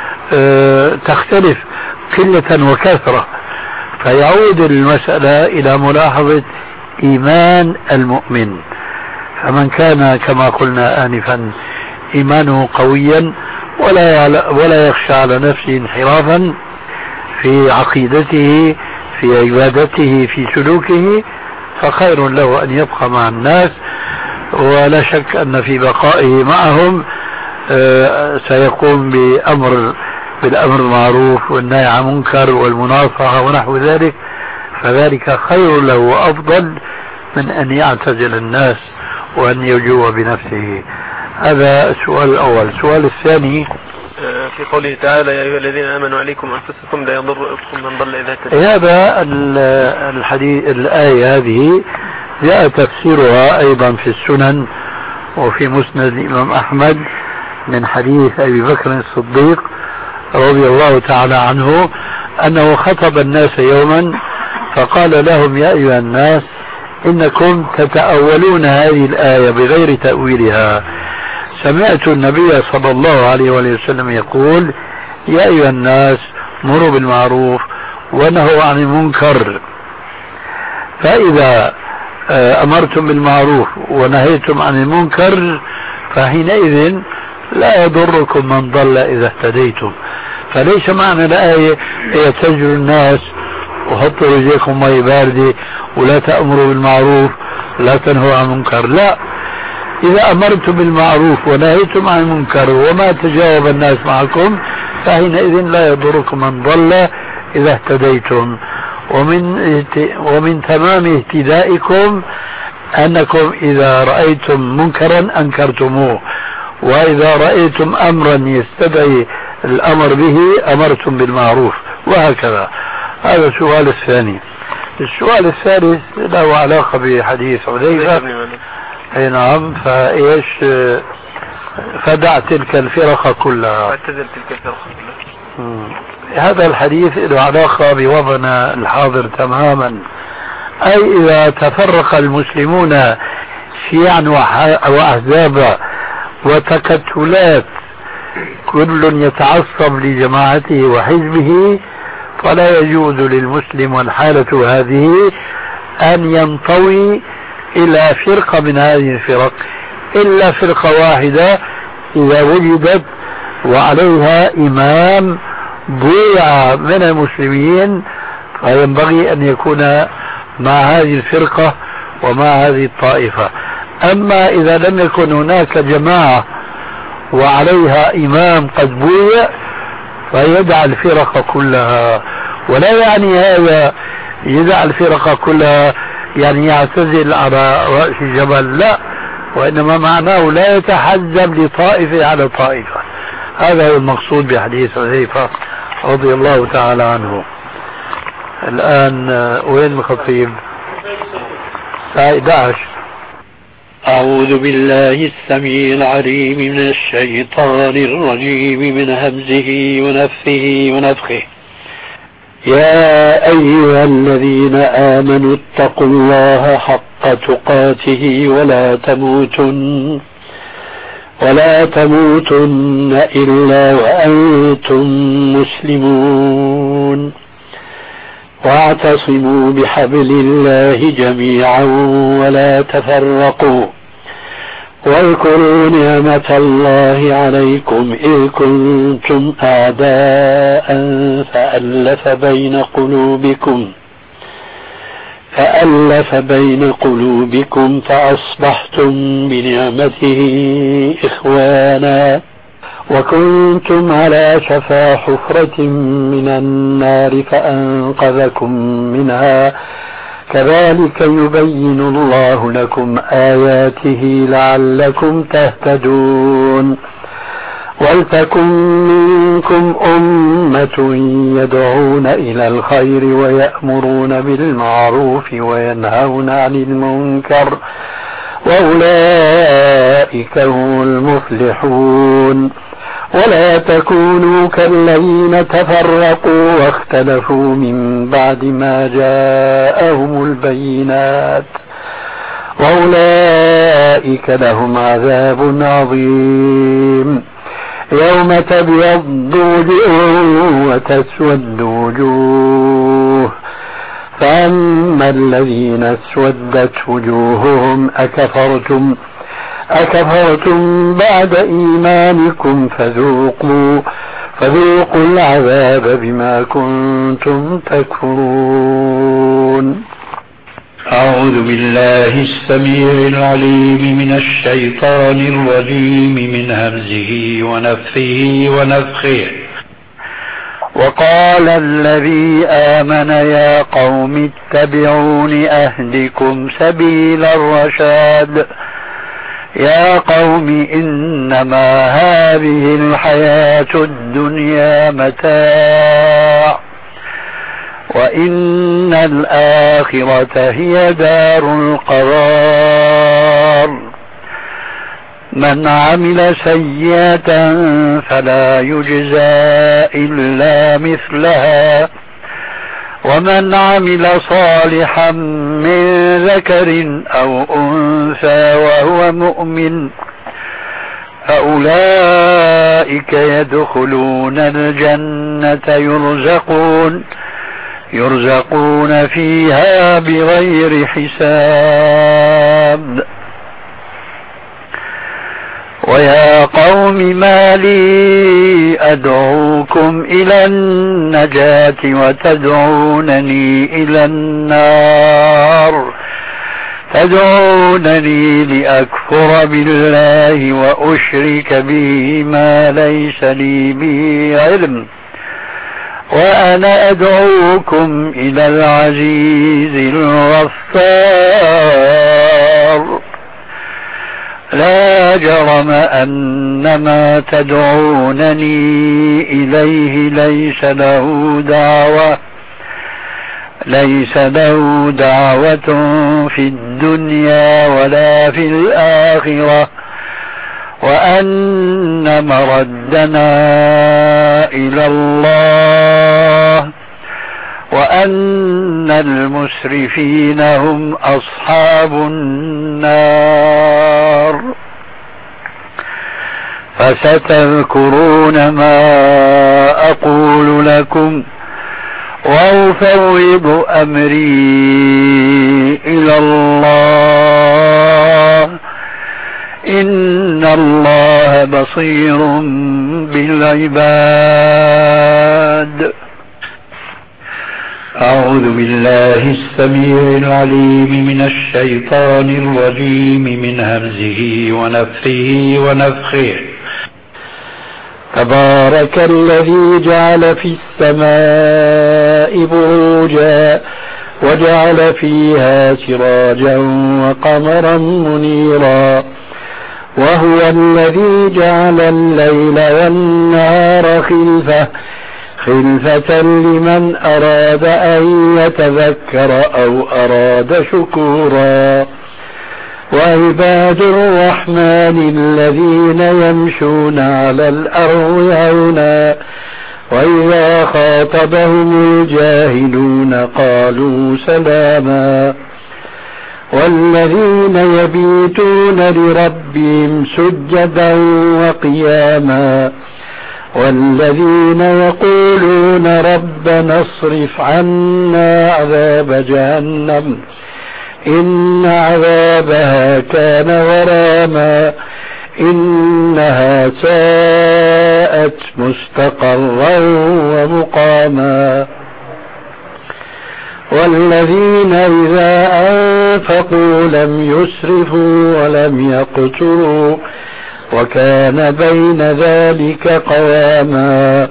تختلف قلة وكثرة، فيعود المسألة إلى ملاحظة إيمان المؤمن. فمن كان كما قلنا آنفا إيمانه قويا ولا ولا يخشى على نفسه انحرافا في عقيدته في عبادته في سلوكه، فخير له أن يبقى مع الناس. ولا شك أن في بقائه معهم سيقوم بأمر بالأمر المعروف والنهي عن المنكر والمناصحة ونحو ذلك، فذلك خير له وأفضل من أن يعتزل الناس وأن يجوع بنفسه. هذا السؤال الأول. السؤال الثاني في قوله تعالى يا أيها الذين آمنوا عليكم أنفسكم لا يضركم من ضل إذا اهتديتم. هذا الحديث الآية هذه جاء تفسيرها أيضا في السنن وفي مسند الإمام أحمد من حديث أبي بكر الصديق رضي الله تعالى عنه أنه خطب الناس يوما فقال لهم يا أيها الناس إنكم تتأولون هذه الآية بغير تأويلها. سمعت النبي صلى الله عليه وسلم يقول يا أيها الناس مروا بالمعروف ونهوا عن المنكر، فإذا أمرتم بالمعروف ونهيتم عن المنكر فحينئذ لا يضركم من ضل إذا اهتديتم. فليس معنى الآية يتجروا الناس وحطوا رجيكم مي باردة ولا تأمروا بالمعروف لا تنهوا عن المنكر، لا، إذا أمرتم بالمعروف ونهيتم عن المنكر وما تجاوب الناس معكم فحينئذ لا يضركم من ضل إذا اهتديتم، ومن ومن تمام اهتدائكم أنكم إذا رأيتم منكرا أنكرتموه، وإذا رأيتم أمرا يستدعي الأمر به أمرتم بالمعروف، وهكذا. هذا السؤال الثاني. السؤال الثالث له علاقة بحديث حذيفة. أي نعم. فإيش فدع تلك الفرق كلها، اعتزل تلك الفرق كلها. هذا الحديث له علاقة بوضعنا الحاضر تماما. أي إذا تفرق المسلمون شيعا وأحزابا وتكتلات كل يتعصب لجماعته وحزبه، فلا يجوز للمسلم والحالة هذه أن ينطوي إلى فرقة من هذه الفرق، إلا فرقة واحدة إذا وجدت وعليها إمام ضيع من المسلمين، فينبغي أن يكون مع هذه الفرقة ومع هذه الطائفة. أما إذا لم يكن هناك جماعة وعليها إمام قد بويع فيدع الفرق كلها. ولا يعني هذا يدع الفرق كلها يعني يعتزل على رأس الجبل، لا، وإنما معناه لا يتحزب لطائفة على طائفة. هذا هو المقصود بحديث حذيفة رضي الله تعالى عنه. الآن وين الخطيب؟ أحد عشر. أعوذ بالله السميع العليم من الشيطان الرجيم من همزه ونفثه ونفخه. يا أيها الذين آمنوا اتقوا الله حق تقاته ولا تموتن ولا تموتن إلا وأنتم مسلمون، واعتصموا بحبل الله جميعا ولا تفرقوا، واذكروا نعمة الله عليكم إذ كنتم أعداء فألف بين قلوبكم فألف بين قلوبكم فأصبحتم بنعمته إخوانا، وكنتم على شفا حفرة من النار فأنقذكم منها، كذلك يبين الله لكم آياته لعلكم تهتدون. ولتكن منكم أمة يدعون إلى الخير ويأمرون بالمعروف وينهون عن المنكر، وأولئك هم المفلحون. ولا تكونوا كالذين تفرقوا واختلفوا من بعد ما جاءهم البينات، وأولئك لهم عذاب عظيم. يوم تبيض وجوه وتسود وجوه، فأما الذين اسودت وجوههم أكفرتم أكفرتم بعد إيمانكم فذوقوا فذوقوا العذاب بما كنتم تكفرون. أعوذ بالله السميع العليم من الشيطان الرجيم من همزه ونفثه ونفخه. وقال الذي آمن يا قوم اتبعون أهدكم سبيل الرشاد. يا قوم إنما هذه الحياة الدنيا متاع، وإن الآخرة هي دار القرار. من عمل سيئة فلا يجزى إلا مثلها، ومن عمل صالحا من ذكر أو أنثى وهو مؤمن فأولئك يدخلون الجنة يرزقون يرزقون فيها بغير حساب. ويا قوم ما لي أدعوكم إلى النجاة وتدعونني إلى النار تدعونني لأكفر بالله وأشرك به ما ليس لي به علم وأنا أدعوكم إلى العزيز الغفار. لا جرم أن ما تدعونني إليه ليس له دعوة ليس له دعوة في الدنيا ولا في الآخرة، وأن مردنا إلى الله، وأن المسرفين هم أصحاب النار. فستذكرون ما أقول لكم وأفوض أمري إلى الله، إن الله بصير بالعباد. أعوذ بالله السميع العليم من الشيطان الرجيم من همزه ونفخه ونفخه. تبارك الذي جعل في السماء بروجا وجعل فيها سراجا وقمرا منيرا، وهو الذي جعل الليل والنهار خلفة خلفة لمن أراد أن يتذكر أو أراد شكورا. وعباد الرحمن الذين يمشون على الأرض هونا وإذا خاطبهم الجاهلون قالوا سلاما. والذين يبيتون لربهم سجدا وقياما، والذين يقولون ربنا اصرف عنا عذاب جهنم إن عذابها كان غراما إنها ساءت مستقرا ومقاما. والذين إذا أنفقوا لم يسرفوا ولم يقتروا وكان بين ذلك قواما.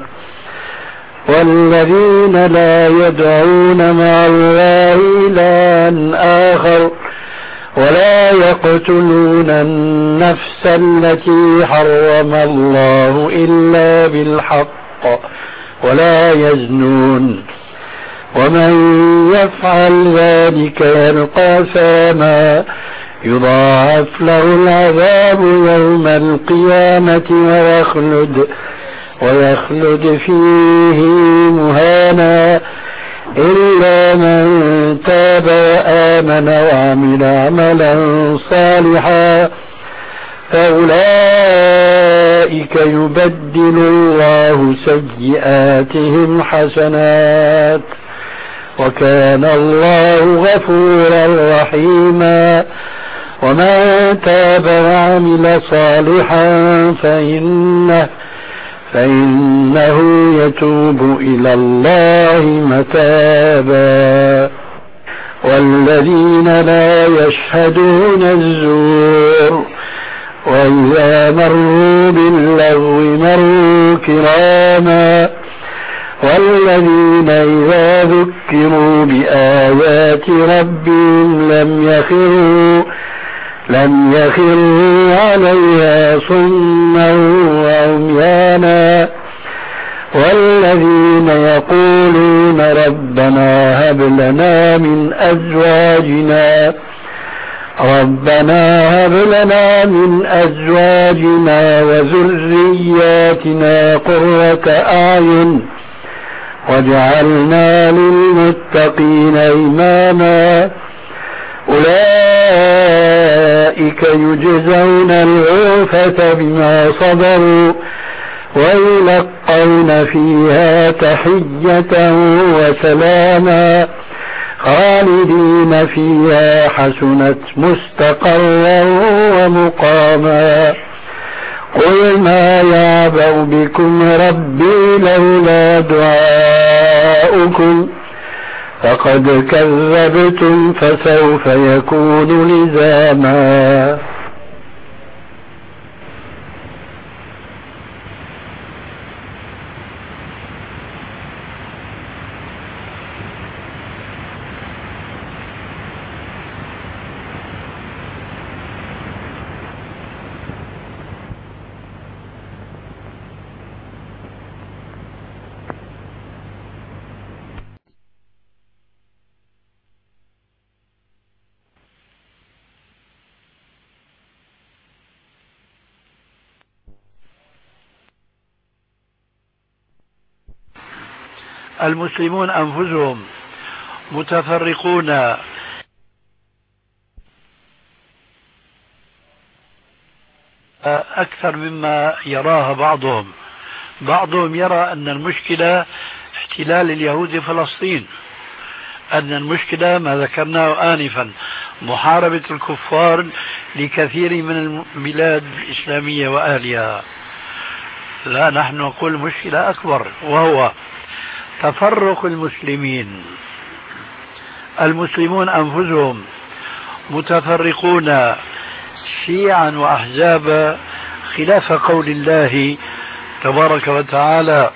والذين لا يدعون مع الله إلها آخر ولا يقتلون النفس التي حرم الله إلا بالحق ولا يزنون، ومن يفعل ذلك يلقى أثاما يضاعف له العذاب يوم القيامة ويخلد ويخلد فيه مهانا إلا من تاب وآمن وعمل عملا صالحا فأولئك يبدل الله سيئاتهم حسنات وكان الله غفورا رحيما. ومن تاب وعمل صالحا فإنه فإنه يتوب إلى الله متابا. والذين لا يشهدون الزور وإذا مروا باللغو مروا كراما. والذين إذا ذكروا بآيات ربهم لم يخروا لم يخروا عليها صما وعميانا. والذين يقولون ربنا هب لنا من أزواجنا ربنا هب لنا من أزواجنا وذرياتنا قرة أعين واجعلنا للمتقين إماما. أولئك يجزون الغرفة بما صبروا ويلقون فيها تحية وسلاما خالدين فيها حسنت مستقرا ومقاما. قل ما يعبأ بكم ربي لولا دعاؤكم فقد كذبتم فسوف يكون لزاما. المسلمون أنفسهم متفرقون أكثر مما يراها بعضهم. بعضهم يرى أن المشكلة احتلال اليهود فلسطين، أن المشكلة ما ذكرناه آنفا محاربة الكفار لكثير من البلاد الإسلامية وأهلها. لا، نحن نقول مشكلة أكبر، وهو تفرق المسلمين. المسلمون أنفسهم متفرقون شيعا وأحزابا خلاف قول الله تبارك وتعالى: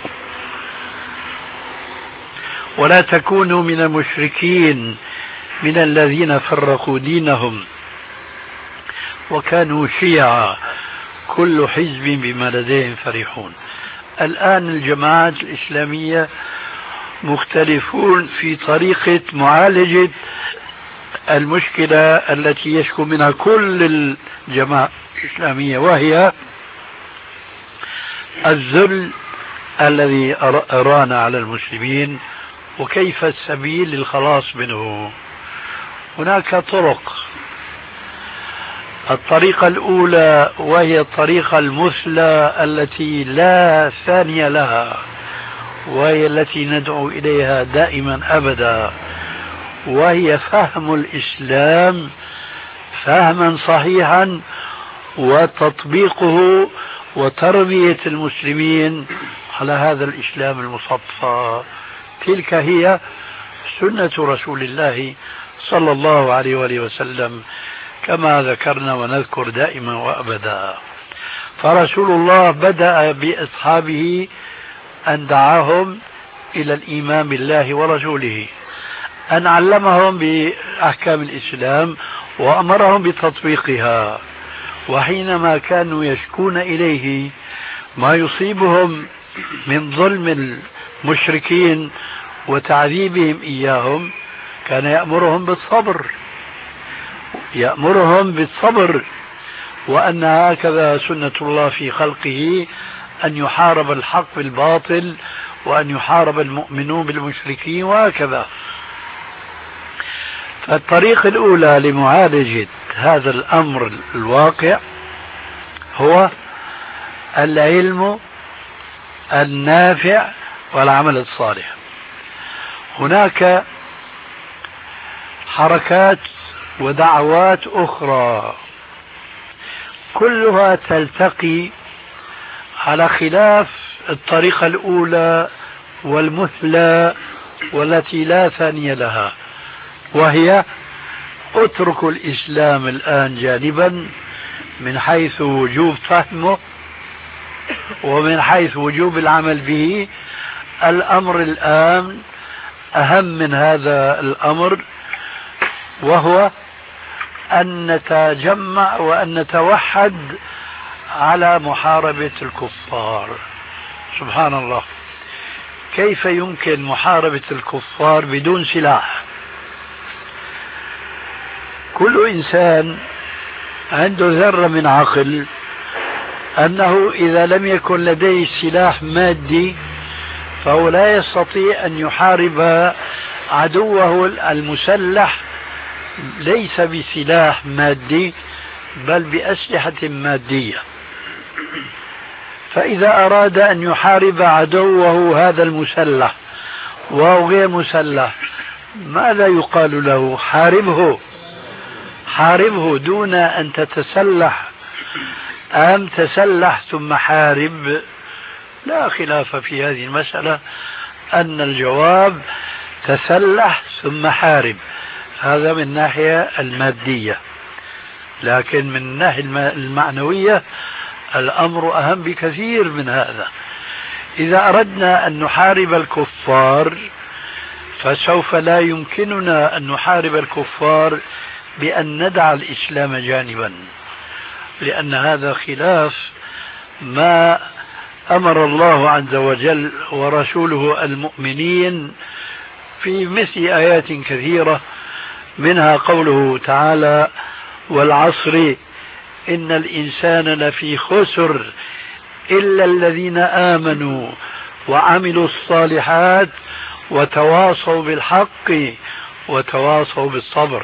ولا تكونوا من المشركين من الذين فرقوا دينهم وكانوا شيعا كل حزب بما لديهم فرحون. الآن الجماعات الإسلامية مختلفون في طريقة معالجة المشكلة التي يشكو منها كل الجماعات الإسلامية، وهي الذل الذي أرانا على المسلمين، وكيف السبيل للخلاص منه. هناك طرق. الطريقة الأولى وهي الطريقة المثلى التي لا ثانية لها، وهي التي ندعو إليها دائما أبدا، وهي فهم الإسلام فهما صحيحا وتطبيقه وتربية المسلمين على هذا الإسلام المصفى. تلك هي سنة رسول الله صلى الله عليه وآله وسلم كما ذكرنا ونذكر دائما وأبدا. فرسول الله بدأ بأصحابه أن دعاهم إلى الإيمان بالله ورسوله، أن علمهم بأحكام الإسلام وأمرهم بتطبيقها. وحينما كانوا يشكون إليه ما يصيبهم من ظلم المشركين وتعذيبهم إياهم، كان يأمرهم بالصبر يأمرهم بالصبر وأن هكذا سنة الله في خلقه، أن يحارب الحق بالباطل وأن يحارب المؤمنون بالمشركين وهكذا. فالطريقة الأولى لمعالجة هذا الأمر الواقع هو العلم النافع والعمل الصالح. هناك حركات ودعوات أخرى كلها تلتقي على خلاف الطريقة الأولى والمثلى والتي لا ثانية لها، وهي اتركوا الإسلام الآن جانبا من حيث وجوب فهمه ومن حيث وجوب العمل به. الأمر الآن أهم من هذا الأمر، وهو أن نتجمع وأن نتوحد على محاربة الكفار. سبحان الله، كيف يمكن محاربة الكفار بدون سلاح؟ كل إنسان عنده ذرة من عقل أنه إذا لم يكن لديه سلاح مادي فهو لا يستطيع أن يحارب عدوه المسلح ليس بسلاح مادي بل بأسلحة مادية. فإذا أراد أن يحارب عدوه هذا المسلح وهو غير مسلح، ماذا يقال له؟ حاربه حاربه دون أن تتسلح أم تسلح ثم حارب؟ لا خلاف في هذه المسألة أن الجواب تسلح ثم حارب. هذا من الناحية المادية، لكن من الناحية المعنوية الأمر أهم بكثير من هذا. إذا أردنا أن نحارب الكفار فسوف لا يمكننا أن نحارب الكفار بأن ندع الإسلام جانبا، لأن هذا خلاف ما أمر الله عز وجل ورسوله المؤمنين في مثل آيات كثيرة، منها قوله تعالى: والعصر إن الإنسان لفي خسر إلا الذين آمنوا وعملوا الصالحات وتواصوا بالحق وتواصوا بالصبر.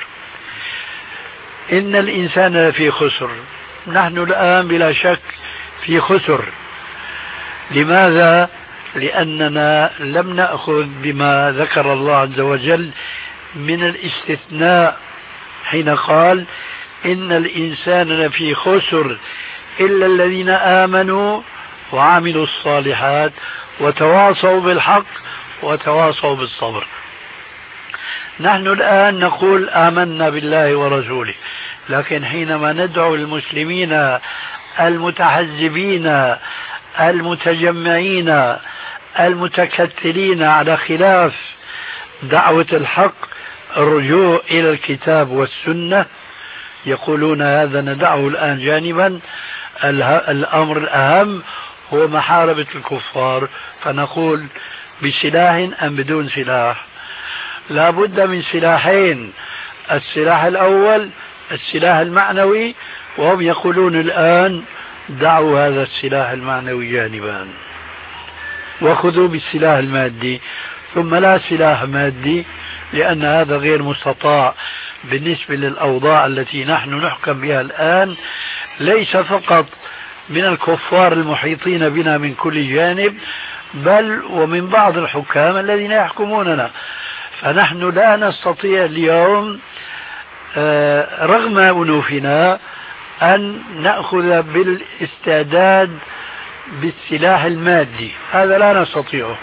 إن الإنسان لفي خسر. نحن الآن بلا شك في خسر. لماذا؟ لأننا لم نأخذ بما ذكر الله عز وجل من الاستثناء حين قال إن الإنسان لفي خسر إلا الذين آمنوا وعملوا الصالحات وتواصوا بالحق وتواصوا بالصبر. نحن الآن نقول آمنا بالله ورسوله، لكن حينما ندعو المسلمين المتحزبين المتجمعين المتكتلين على خلاف دعوة الحق الرجوع إلى الكتاب والسنة، يقولون هذا ندعه الآن جانبا، الأمر الأهم هو محاربة الكفار. فنقول بسلاح أم بدون سلاح؟ لا بد من سلاحين. السلاح الأول السلاح المعنوي، وهم يقولون الآن دعوا هذا السلاح المعنوي جانبا وخذوا بالسلاح المادي. ثم لا سلاح مادي، لأن هذا غير مستطاع بالنسبة للأوضاع التي نحن نحكم بها الآن، ليس فقط من الكفار المحيطين بنا من كل جانب، بل ومن بعض الحكام الذين يحكموننا. فنحن لا نستطيع اليوم رغم أنوفنا أن نأخذ بالاستعداد بالسلاح المادي، هذا لا نستطيعه.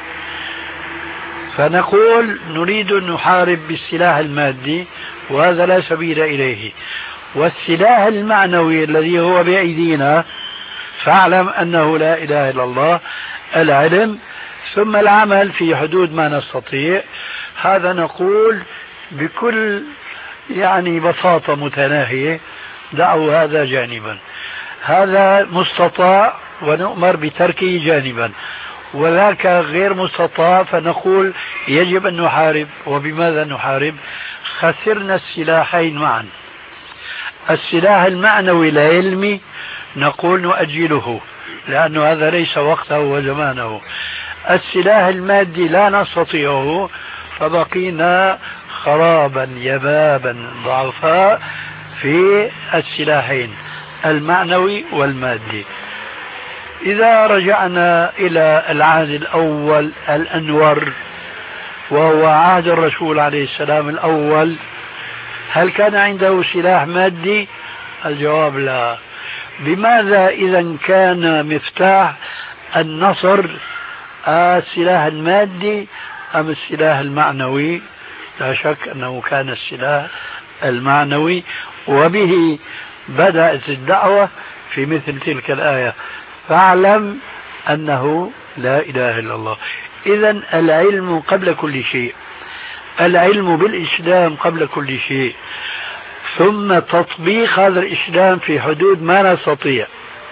فنقول نريد أن نحارب بالسلاح المادي، وهذا لا سبيل إليه. والسلاح المعنوي الذي هو بأيدينا فاعلم أنه لا إله إلا الله، العلم ثم العمل في حدود ما نستطيع. هذا نقول بكل يعني بساطة متناهية دعوا هذا جانبا، هذا مستطاع ونؤمر بتركه جانبا، وذاك غير مستطاع فنقول يجب أن نحارب. وبماذا نحارب؟ خسرنا السلاحين معا. السلاح المعنوي العلمي نقول نؤجله لأن هذا ليس وقته وزمانه. السلاح المادي لا نستطيعه، فبقينا خرابا يبابا ضعفاء في السلاحين المعنوي والمادي. إذا رجعنا إلى العهد الأول الأنور وهو عهد الرسول عليه السلام الأول، هل كان عنده سلاح مادي؟ الجواب لا. بماذا إذا كان مفتاح النصر السلاح المادي أم السلاح المعنوي؟ لا شك أنه كان السلاح المعنوي، وبه بدأت الدعوة في مثل تلك الآية فاعلم أنه لا إله إلا الله. إذن العلم قبل كل شيء، العلم بالإسلام قبل كل شيء، ثم تطبيق هذا الإسلام في حدود ما نستطيع.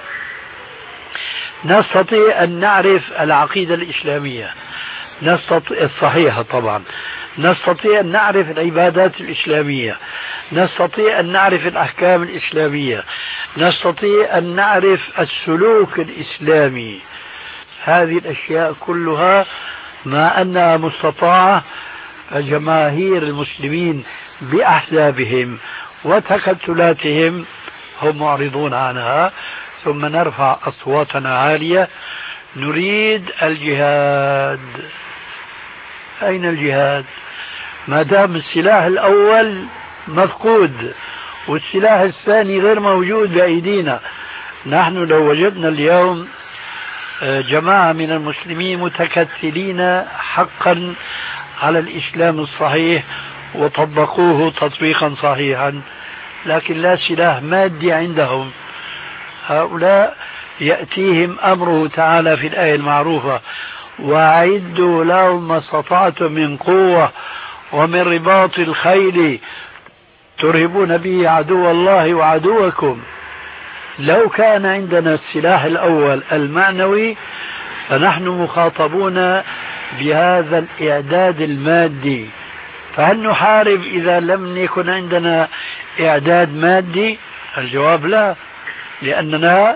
نستطيع أن نعرف العقيدة الإسلامية نستطيع الصحيحة طبعا، نستطيع أن نعرف العبادات الإسلامية، نستطيع أن نعرف الأحكام الإسلامية، نستطيع أن نعرف السلوك الإسلامي. هذه الأشياء كلها ما أنها مستطاعة، جماهير المسلمين بأحزابهم وتكتلاتهم هم معرضون عنها. ثم نرفع أصواتنا عالية نريد الجهاد. أين الجهاد؟ ما دام السلاح الأول مفقود والسلاح الثاني غير موجود بأيدينا. نحن لو وجدنا اليوم جماعة من المسلمين متكتلين حقا على الإسلام الصحيح وطبقوه تطبيقا صحيحا، لكن لا سلاح مادي عندهم، هؤلاء يأتيهم أمره تعالى في الآية المعروفة وأعدوا لهم ما استطعتم من قوة ومن رباط الخيل ترهبون به عدو الله وعدوكم. لو كان عندنا السلاح الأول المعنوي فنحن مخاطبون بهذا الإعداد المادي، فهل نحارب إذا لم يكن عندنا إعداد مادي؟ الجواب لا، لأننا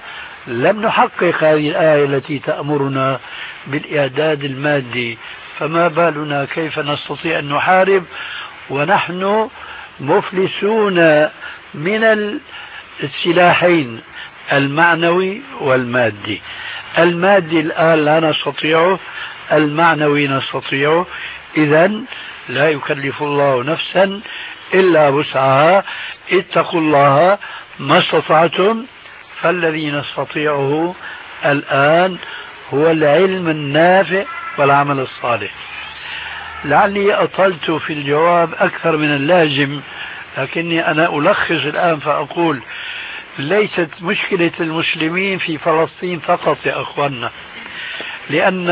لم نحقق هذه الآية التي تأمرنا بالإعداد المادي، فما بالنا كيف نستطيع أن نحارب ونحن مفلسون من السلاحين المعنوي والمادي. المادي الآن لا نستطيعه، المعنوي نستطيعه. إذن لا يكلف الله نفسا إلا وسعها، اتقوا الله ما استطعتم. فالذي نستطيعه الآن هو العلم النافع والعمل الصالح. لعلي أطلت في الجواب أكثر من اللازم، لكني أنا ألخص الآن فأقول ليست مشكلة المسلمين في فلسطين فقط يا أخوانا، لأن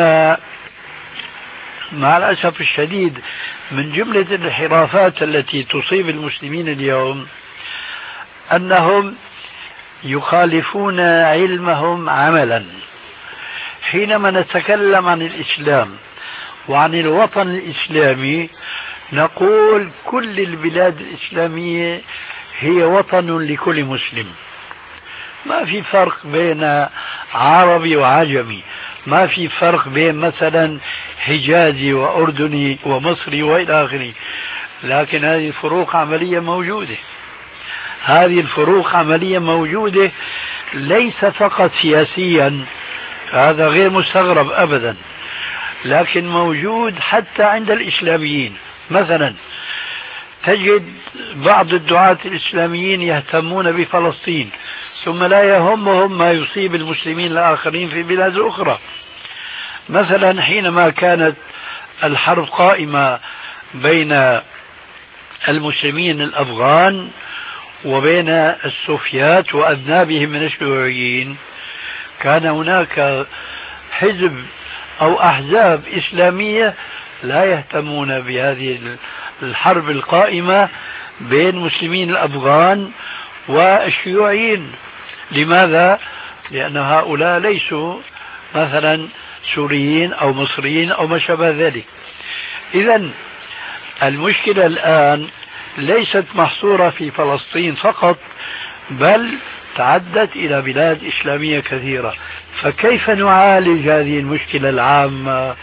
مع الأسف الشديد من جملة الانحرافات التي تصيب المسلمين اليوم أنهم يخالفون علمهم عملا. حينما نتكلم عن الإسلام وعن الوطن الإسلامي نقول كل البلاد الإسلامية هي وطن لكل مسلم، ما في فرق بين عربي وعجمي، ما في فرق بين مثلا حجازي وأردني ومصري وإلى آخره. لكن هذه الفروق عملية موجودة، هذه الفروق عملية موجودة ليس فقط سياسيا، هذا غير مستغرب أبدا، لكن موجود حتى عند الإسلاميين. مثلا تجد بعض الدعاة الإسلاميين يهتمون بفلسطين ثم لا يهمهم ما يصيب المسلمين الآخرين في بلاد أخرى. مثلا حينما كانت الحرب قائمة بين المسلمين الأفغان وبين السوفيات وأذنابهم من الشيوعيين، كان هناك حزب أو أحزاب إسلامية لا يهتمون بهذه الحرب القائمة بين مسلمين الأفغان والشيوعيين. لماذا؟ لأن هؤلاء ليسوا مثلا سوريين أو مصريين أو ما شابه ذلك. إذن المشكلة الآن ليست محصورة في فلسطين فقط، بل تعدت إلى بلاد إسلامية كثيرة. فكيف نعالج هذه المشكلة العامة؟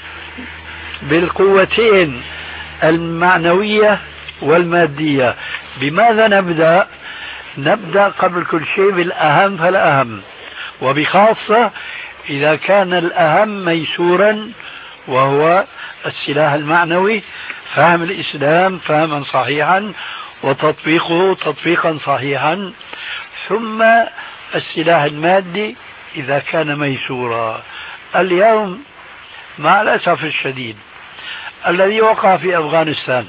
بالقوتين المعنوية والمادية. بماذا نبدأ؟ نبدأ قبل كل شيء بالأهم فالأهم، وبخاصة إذا كان الأهم ميسورا وهو السلاح المعنوي، فهم الإسلام فهما صحيحا وتطبيقه تطبيقا صحيحا، ثم السلاح المادي إذا كان ميسورا. اليوم مع الأسف الشديد الذي وقع في أفغانستان،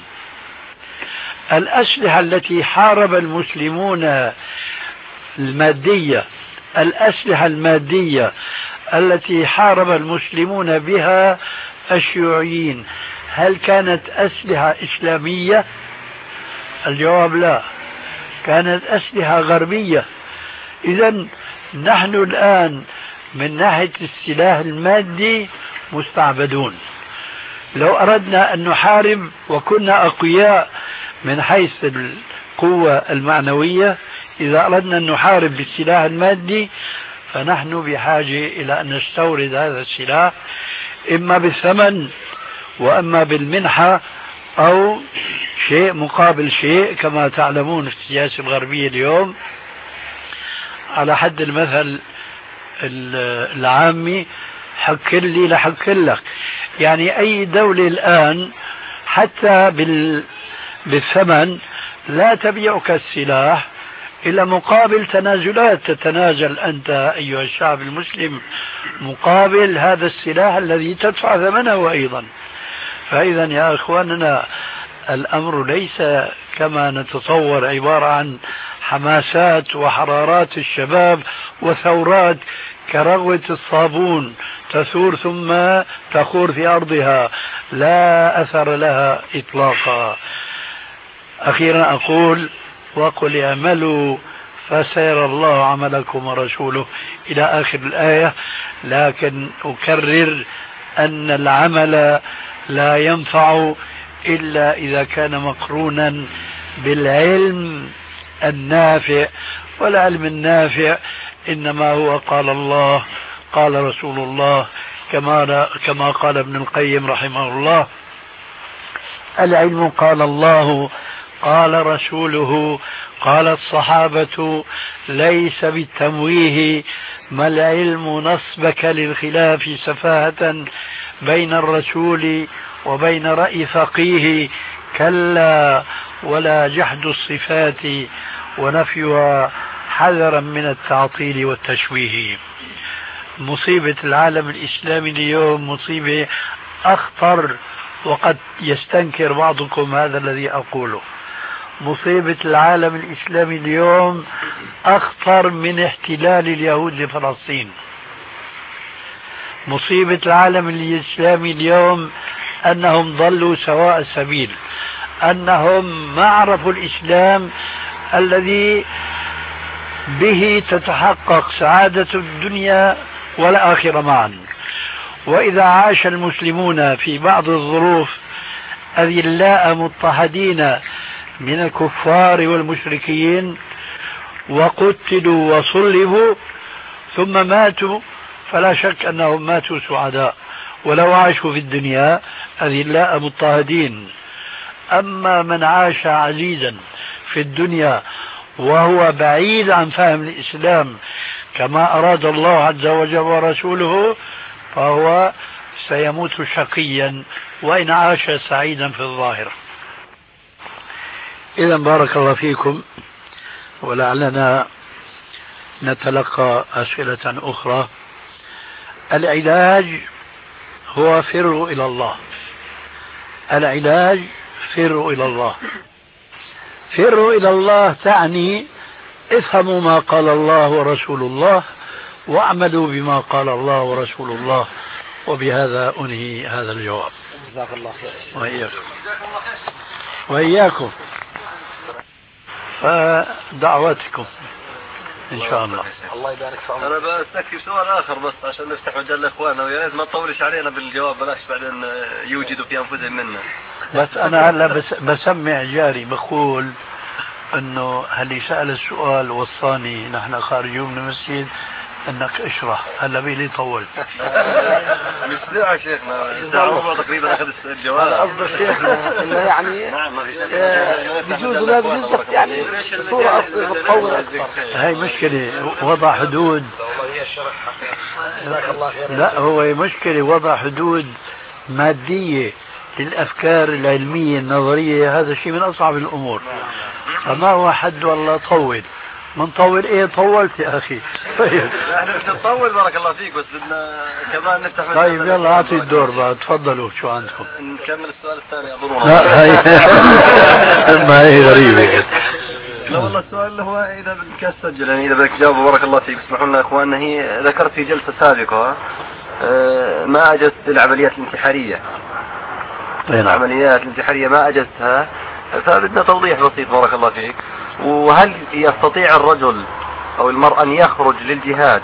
الأسلحة التي حارب المسلمون المادية، الأسلحة المادية التي حارب المسلمون بها الشيوعيين، هل كانت أسلحة إسلامية؟ الجواب لا، كانت أسلحة غربية. إذن نحن الآن من ناحية السلاح المادي مستعبدون. لو أردنا أن نحارب وكنا أقوياء من حيث القوة المعنوية، إذا أردنا أن نحارب بالسلاح المادي فنحن بحاجة إلى أن نستورد هذا السلاح إما بالثمن وإما بالمنحة أو شيء مقابل شيء، كما تعلمون في السياسة الغربية اليوم على حد المثل العامي حكر لي لحكر لك. يعني أي دولة الآن حتى بالثمن لا تبيعك السلاح إلا مقابل تنازلات، تتنازل أنت أيها الشعب المسلم مقابل هذا السلاح الذي تدفع ثمنه أيضا. فإذا يا أخواننا الأمر ليس كما نتصور عبارة عن حماسات وحرارات الشباب وثورات كرغوة الصابون تثور ثم تخور في أرضها، لا أثر لها إطلاقا. أخيرا أقول وقل اعملوا فسيرى الله عملكم ورسوله إلى آخر الآية، لكن أكرر أن العمل لا ينفع إلا إذا كان مقرونا بالعلم النافع، والعلم النافع إنما هو قال الله قال رسول الله، كما كما قال ابن القيم رحمه الله: العلم قال الله قال رسوله قال الصحابة، ليس بالتمويه، ما العلم نصبك للخلاف سفاهة بين الرسول وبين رأي فقيه، كلا ولا جحد الصفات ونفيها حذرا من التعطيل والتشويه. مصيبة العالم الإسلامي اليوم مصيبة أخطر، وقد يستنكر بعضكم هذا الذي أقوله. مصيبة العالم الإسلامي اليوم أخطر من احتلال اليهود لفلسطين. مصيبة العالم الإسلامي اليوم أنهم ضلوا سواء السبيل، أنهم ما عرفوا الإسلام الذي به تتحقق سعادة الدنيا والآخرة معا. وإذا عاش المسلمون في بعض الظروف أذلاء مضطهدين من الكفار والمشركين وقتلوا وصلبوا ثم ماتوا، فلا شك أنهم ماتوا سعداء ولو عاشوا في الدنيا أذلاء مضطهدين. أما من عاش عزيزا في الدنيا وهو بعيد عن فهم الإسلام كما أراد الله عز وجل ورسوله، فهو سيموت شقيا وإن عاش سعيدا في الظاهر. إذا بارك الله فيكم، ولعلنا نتلقى أسئلة أخرى. العلاج هو فروا إلى الله. العلاج فروا إلى الله. فروا إلى الله تعني افهموا ما قال الله ورسول الله واعملوا بما قال الله ورسول الله. وبهذا أنهي هذا الجواب. جزاك الله خير. وإياكم وإياكم فدعواتكم إن شاء الله. الله يبارك في عمرك. أنا بستكفي سؤال آخر بس عشان نفتح مجال لإخواننا، ويا ريت ما تطولش علينا بالجواب، بلاش بعدين يوجدوا في أنفسهم منا. بس أنا هلا بس بسمع جاري بقول إنه اللي سأل السؤال وصاني نحن خارجون من المسجد انك اشرح. هلا بيلي طول مش ساعة شيخنا، ساعة تقريبا اخذ الجواب. قصد شيخنا انه يعني بجوز لا بنسبة يعني صورة متطورة. هاي مشكلة وضع حدود. لا هو مشكلة وضع حدود مادية للأفكار العلمية النظرية، هذا شيء من أصعب الأمور. فما هو حد والله طول من طول ايه طولت يا اخي. طيب احنا مش نطول بارك الله فيك، بس بدنا كمان نفتح. طيب يلا اعطي الدور بقى، تفضلوا شو عندكم. نكمل السؤال الثاني اظن. لا هي ما هي غريبة. لا والله السؤال اللي هو اذا بدك تسجل يعني اذا بدك تجاوب بارك الله فيك. اسمحوا لنا اخواننا، هي ذكرت في جلسة سابقة ما اجزت العمليات الانتحارية. العمليات الانتحارية ما اجزتها، فبدنا توضيح بسيط بارك الله فيك. وهل يستطيع الرجل او المرأة ان يخرج للجهاد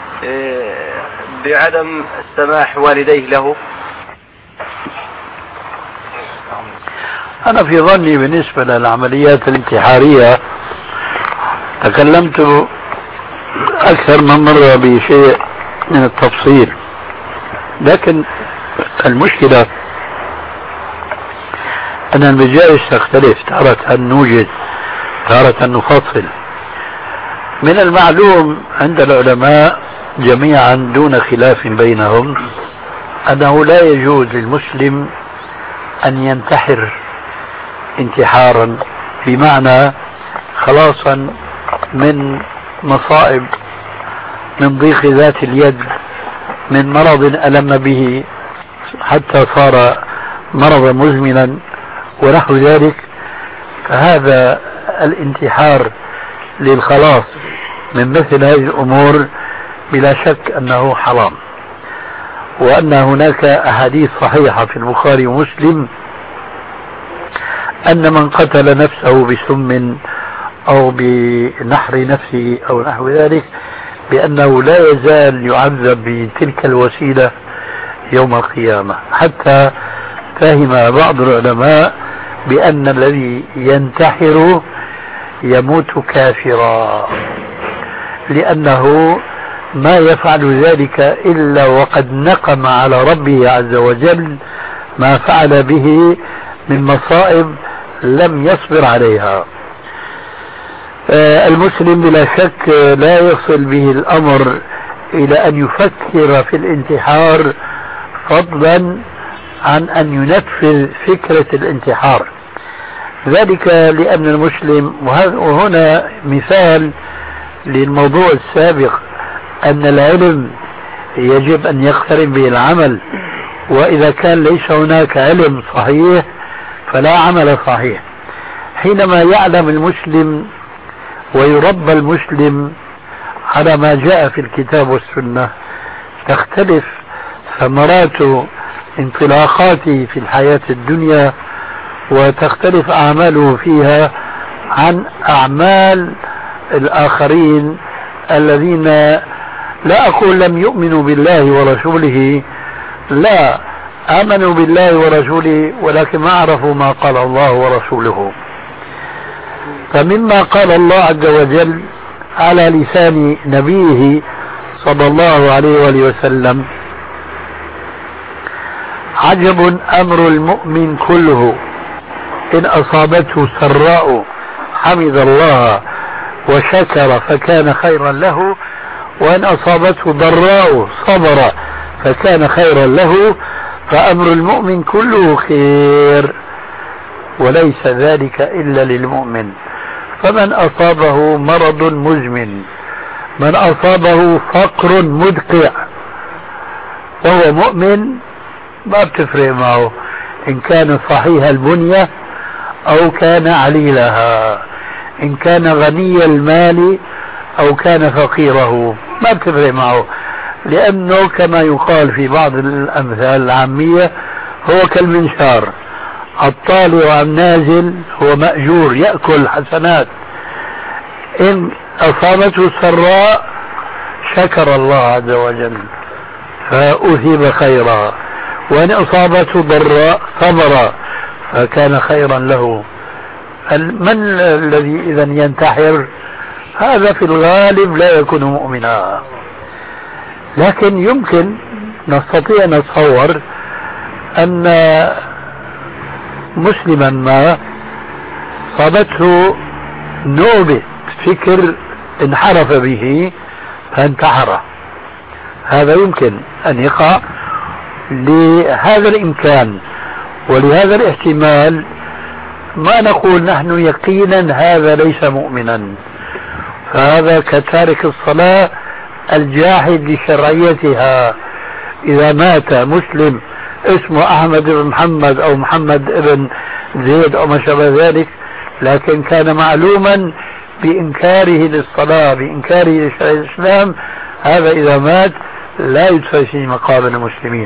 بعدم السماح والديه له؟ انا في ظني بالنسبة للعمليات الانتحارية تكلمت اكثر من مرة بشيء من التفصيل، لكن المشكلة ان المجالس تختلف، تارة نوجد تارة نفصل. من المعلوم عند العلماء جميعا دون خلاف بينهم أنه لا يجوز للمسلم أن ينتحر انتحارا بمعنى خلاصا من مصائب، من ضيق ذات اليد، من مرض ألم به حتى صار مرضا مزمنا ونحو ذلك. فهذا الانتحار للخلاص من مثل هذه الأمور بلا شك أنه حرام، وأن هناك أحاديث صحيحة في البخاري ومسلم أن من قتل نفسه بسم أو بنحر نفسه أو نحو ذلك بأنه لا يزال يعذب بتلك الوسيلة يوم القيامة. حتى فهم بعض العلماء بأن الذي ينتحر يموت كافرا، لأنه ما يفعل ذلك إلا وقد نقم على ربه عز وجل ما فعل به من مصائب لم يصبر عليها. المسلم بلا شك لا يصل به الأمر إلى أن يفكر في الانتحار، فضلا عن أن ينفذ فكرة الانتحار. ذلك لأن المسلم، وهنا مثال للموضوع السابق، أن العلم يجب أن يقترن به العمل، وإذا كان ليس هناك علم صحيح فلا عمل صحيح. حينما يعلم المسلم ويربى المسلم على ما جاء في الكتاب والسنة تختلف ثمرات انطلاقاته في الحياة الدنيا، وتختلف أعماله فيها عن أعمال الآخرين الذين لا أقول لم يؤمنوا بالله ورسوله، لا، آمنوا بالله ورسوله ولكن ما عرفوا ما قال الله ورسوله. فمما قال الله عز وجل على لسان نبيه صلى الله عليه وآله وسلم: عجب أمر المؤمن كله، إن أصابته سراء حمد الله وشكر فكان خيرا له، وإن أصابته ضراء صبر فكان خيرا له، فأمر المؤمن كله خير، وليس ذلك إلا للمؤمن. فمن أصابه مرض مزمن، من أصابه فقر مدقع وهو مؤمن، ما بتفرق معه إن كان صحيح البنية أو كان عليلها، إن كان غني المال أو كان فقيره، ما بتفرق معه، لأنه كما يقال في بعض الأمثال العامية هو كالمنشار، الطالع والنازل هو مأجور يأكل حسنات. إن أصابته سراء شكر الله عز وجل فأثيب خيرا، وإن أصابته ضراء صبر فكان خيرا له. من الذي إذا ينتحر؟ هذا في الغالب لا يكون مؤمنا، لكن يمكن نستطيع نتصور أن مسلما ما صابته نوبة فكر انحرف به فانتحر، هذا يمكن أن يقع. لهذا الإمكان ولهذا الاحتمال ما نقول نحن يقينا هذا ليس مؤمنا، فهذا كتارك الصلاة الجاحد لشرعيتها. إذا مات مسلم اسمه أحمد بن محمد أو محمد بن زيد أو ما شابه ذلك، لكن كان معلوما بإنكاره للصلاة، بإنكاره لشرع الإسلام، هذا إذا مات لا يدفع في مقابل المسلمين.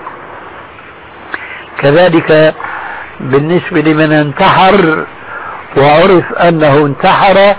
كذلك بالنسبة لمن انتحر وعرف أنه انتحر،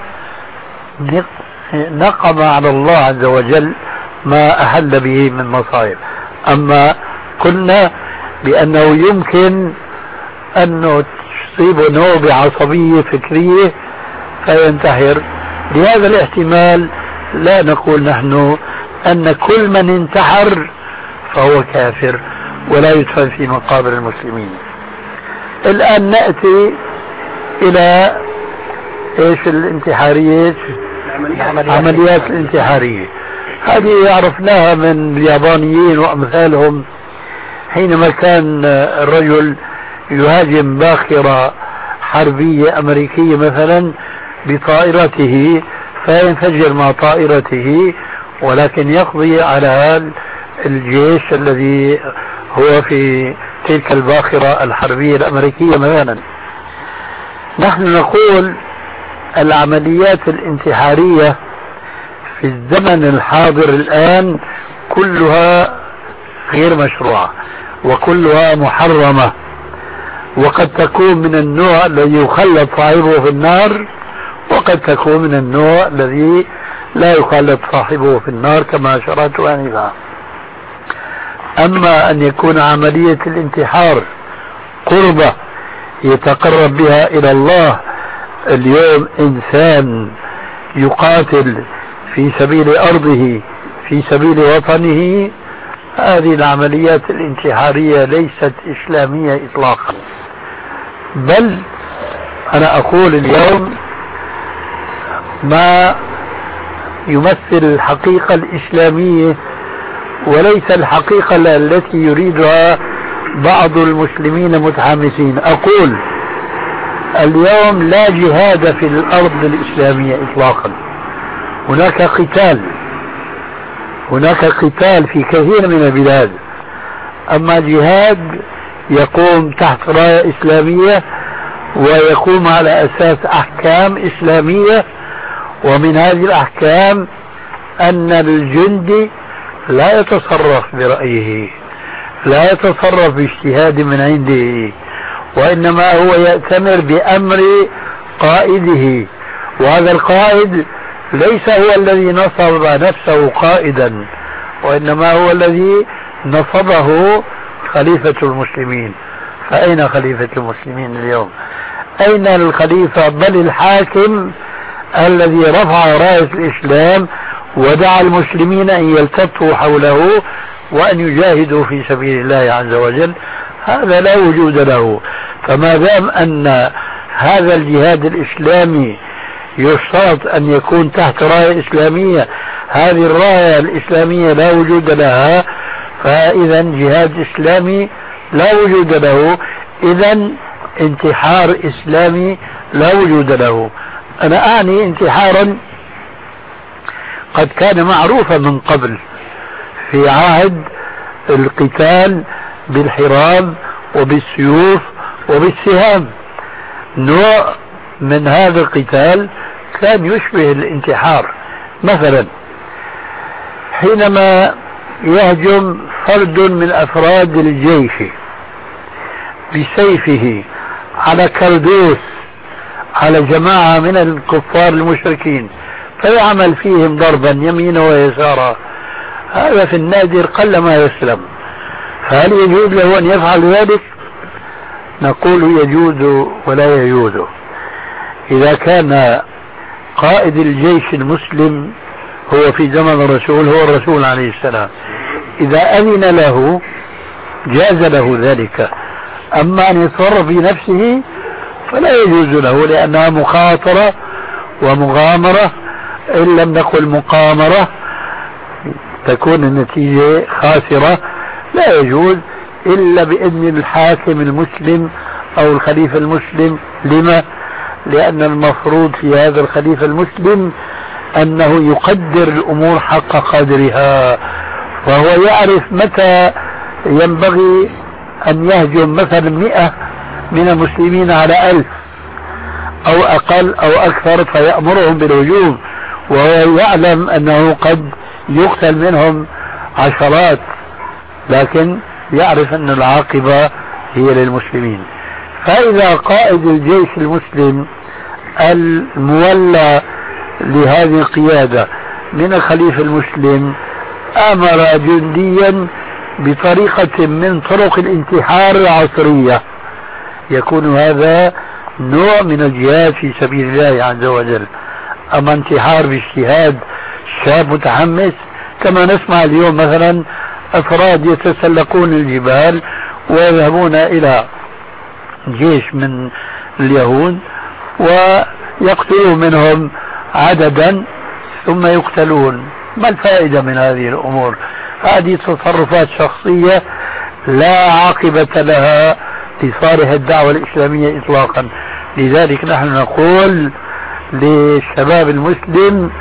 نقم على الله عز وجل ما أحل به من مصائب. أما قلنا بأنه يمكن أنه تصيب نوبة عصبية فكرية فينتحر، لهذا الاحتمال لا نقول نحن أن كل من انتحر فهو كافر ولا يدفن في مقابر المسلمين. الآن نأتي إلى إيش الانتحارية، عمليات الانتحارية. هذه عرفناها من اليابانيين وأمثالهم، حينما كان الرجل يهاجم باخرة حربية أمريكية مثلا بطائرته فينفجر مع طائرته، ولكن يقضي على الجيش الذي هو في تلك الباخرة الحربية الأمريكية مثلا. نحن نقول العمليات الانتحارية في الزمن الحاضر الآن كلها غير مشروعة وكلها محرمة، وقد تكون من النوع الذي يخلد صاحبه في النار، وقد تكون من النوع الذي لا يخلد صاحبه في النار كما أشرت آنفا. أما أن يكون عملية الانتحار قربة يتقرب بها إلى الله، اليوم إنسان يقاتل في سبيل أرضه في سبيل وطنه، هذه العمليات الانتحارية ليست إسلامية إطلاقا. بل أنا أقول اليوم ما يمثل الحقيقة الإسلامية وليس الحقيقة التي يريدها بعض المسلمين متحمسين. أقول اليوم لا جهاد في الأرض الإسلامية إطلاقا، هناك قتال، هناك قتال في كثير من البلاد، أما جهاد يقوم تحت راية إسلامية ويقوم على أساس أحكام إسلامية، ومن هذه الأحكام أن الجندي لا يتصرف برأيه، لا يتصرف باجتهاد من عنده، وإنما هو يأتمر بأمر قائده، وهذا القائد ليس هو الذي نصب نفسه قائدا، وإنما هو الذي نصبه خليفة المسلمين. فأين خليفة المسلمين اليوم؟ أين الخليفة بل الحاكم الذي رفع راية الإسلام ودعا المسلمين أن يلتفوا حوله وأن يجاهدوا في سبيل الله عز وجل؟ هذا لا وجود له. فما دام أن هذا الجهاد الإسلامي يشترط أن يكون تحت راية إسلامية، هذه الراية الإسلامية لا وجود لها، فإذا جهاد إسلامي لا وجود له، إذا انتحار إسلامي لا وجود له. أنا أعني انتحارا قد كان معروفا من قبل في عهد القتال بالحراب وبالسيوف وبالسهام. نوع من هذا القتال كان يشبه الانتحار. مثلا حينما يهجم فرد من أفراد الجيش بسيفه على كردوس على جماعة من الكفار المشركين فيعمل فيهم ضربا يمينا ويسارا، هذا في النادر قل ما يسلم. فهل يجوز له أن يفعل ذلك؟ نقول يجوز ولا يجوز إذا كان قائد الجيش المسلم هو في زمن الرسول هو الرسول عليه السلام، إذا أذن له جاز له ذلك. أما أن يتصرف بنفسه فلا يجوز له، لأنها مخاطرة ومغامرة، إن لم نقل مقامرة تكون النتيجة خاسرة. لا يجوز إلا بإذن الحاكم المسلم أو الخليفة المسلم. لما؟ لأن المفروض في هذا الخليفة المسلم أنه يقدر الأمور حق قدرها، وهو يعرف متى ينبغي أن يهجم مثلا مئة من المسلمين على ألف أو أقل أو أكثر فيأمرهم بالهجوم، وهو يعلم أنه قد يقتل منهم عشرات، لكن يعرف أن العاقبة هي للمسلمين. فإذا قائد الجيش المسلم المولى لهذه القيادة من الخليفة المسلم أمر جنديا بطريقة من طرق الانتحار العصرية، يكون هذا نوع من الجهاد في سبيل الله عز وجل. أما انتحار باجتهاد شاب متحمس كما نسمع اليوم مثلا أفراد يتسلقون الجبال ويذهبون إلى جيش من اليهود ويقتلون منهم عددا ثم يقتلون. ما الفائدة من هذه الأمور؟ هذه تصرفات شخصية لا عاقبة لها لصالح الدعوة الإسلامية إطلاقا. لذلك نحن نقول للشباب المسلم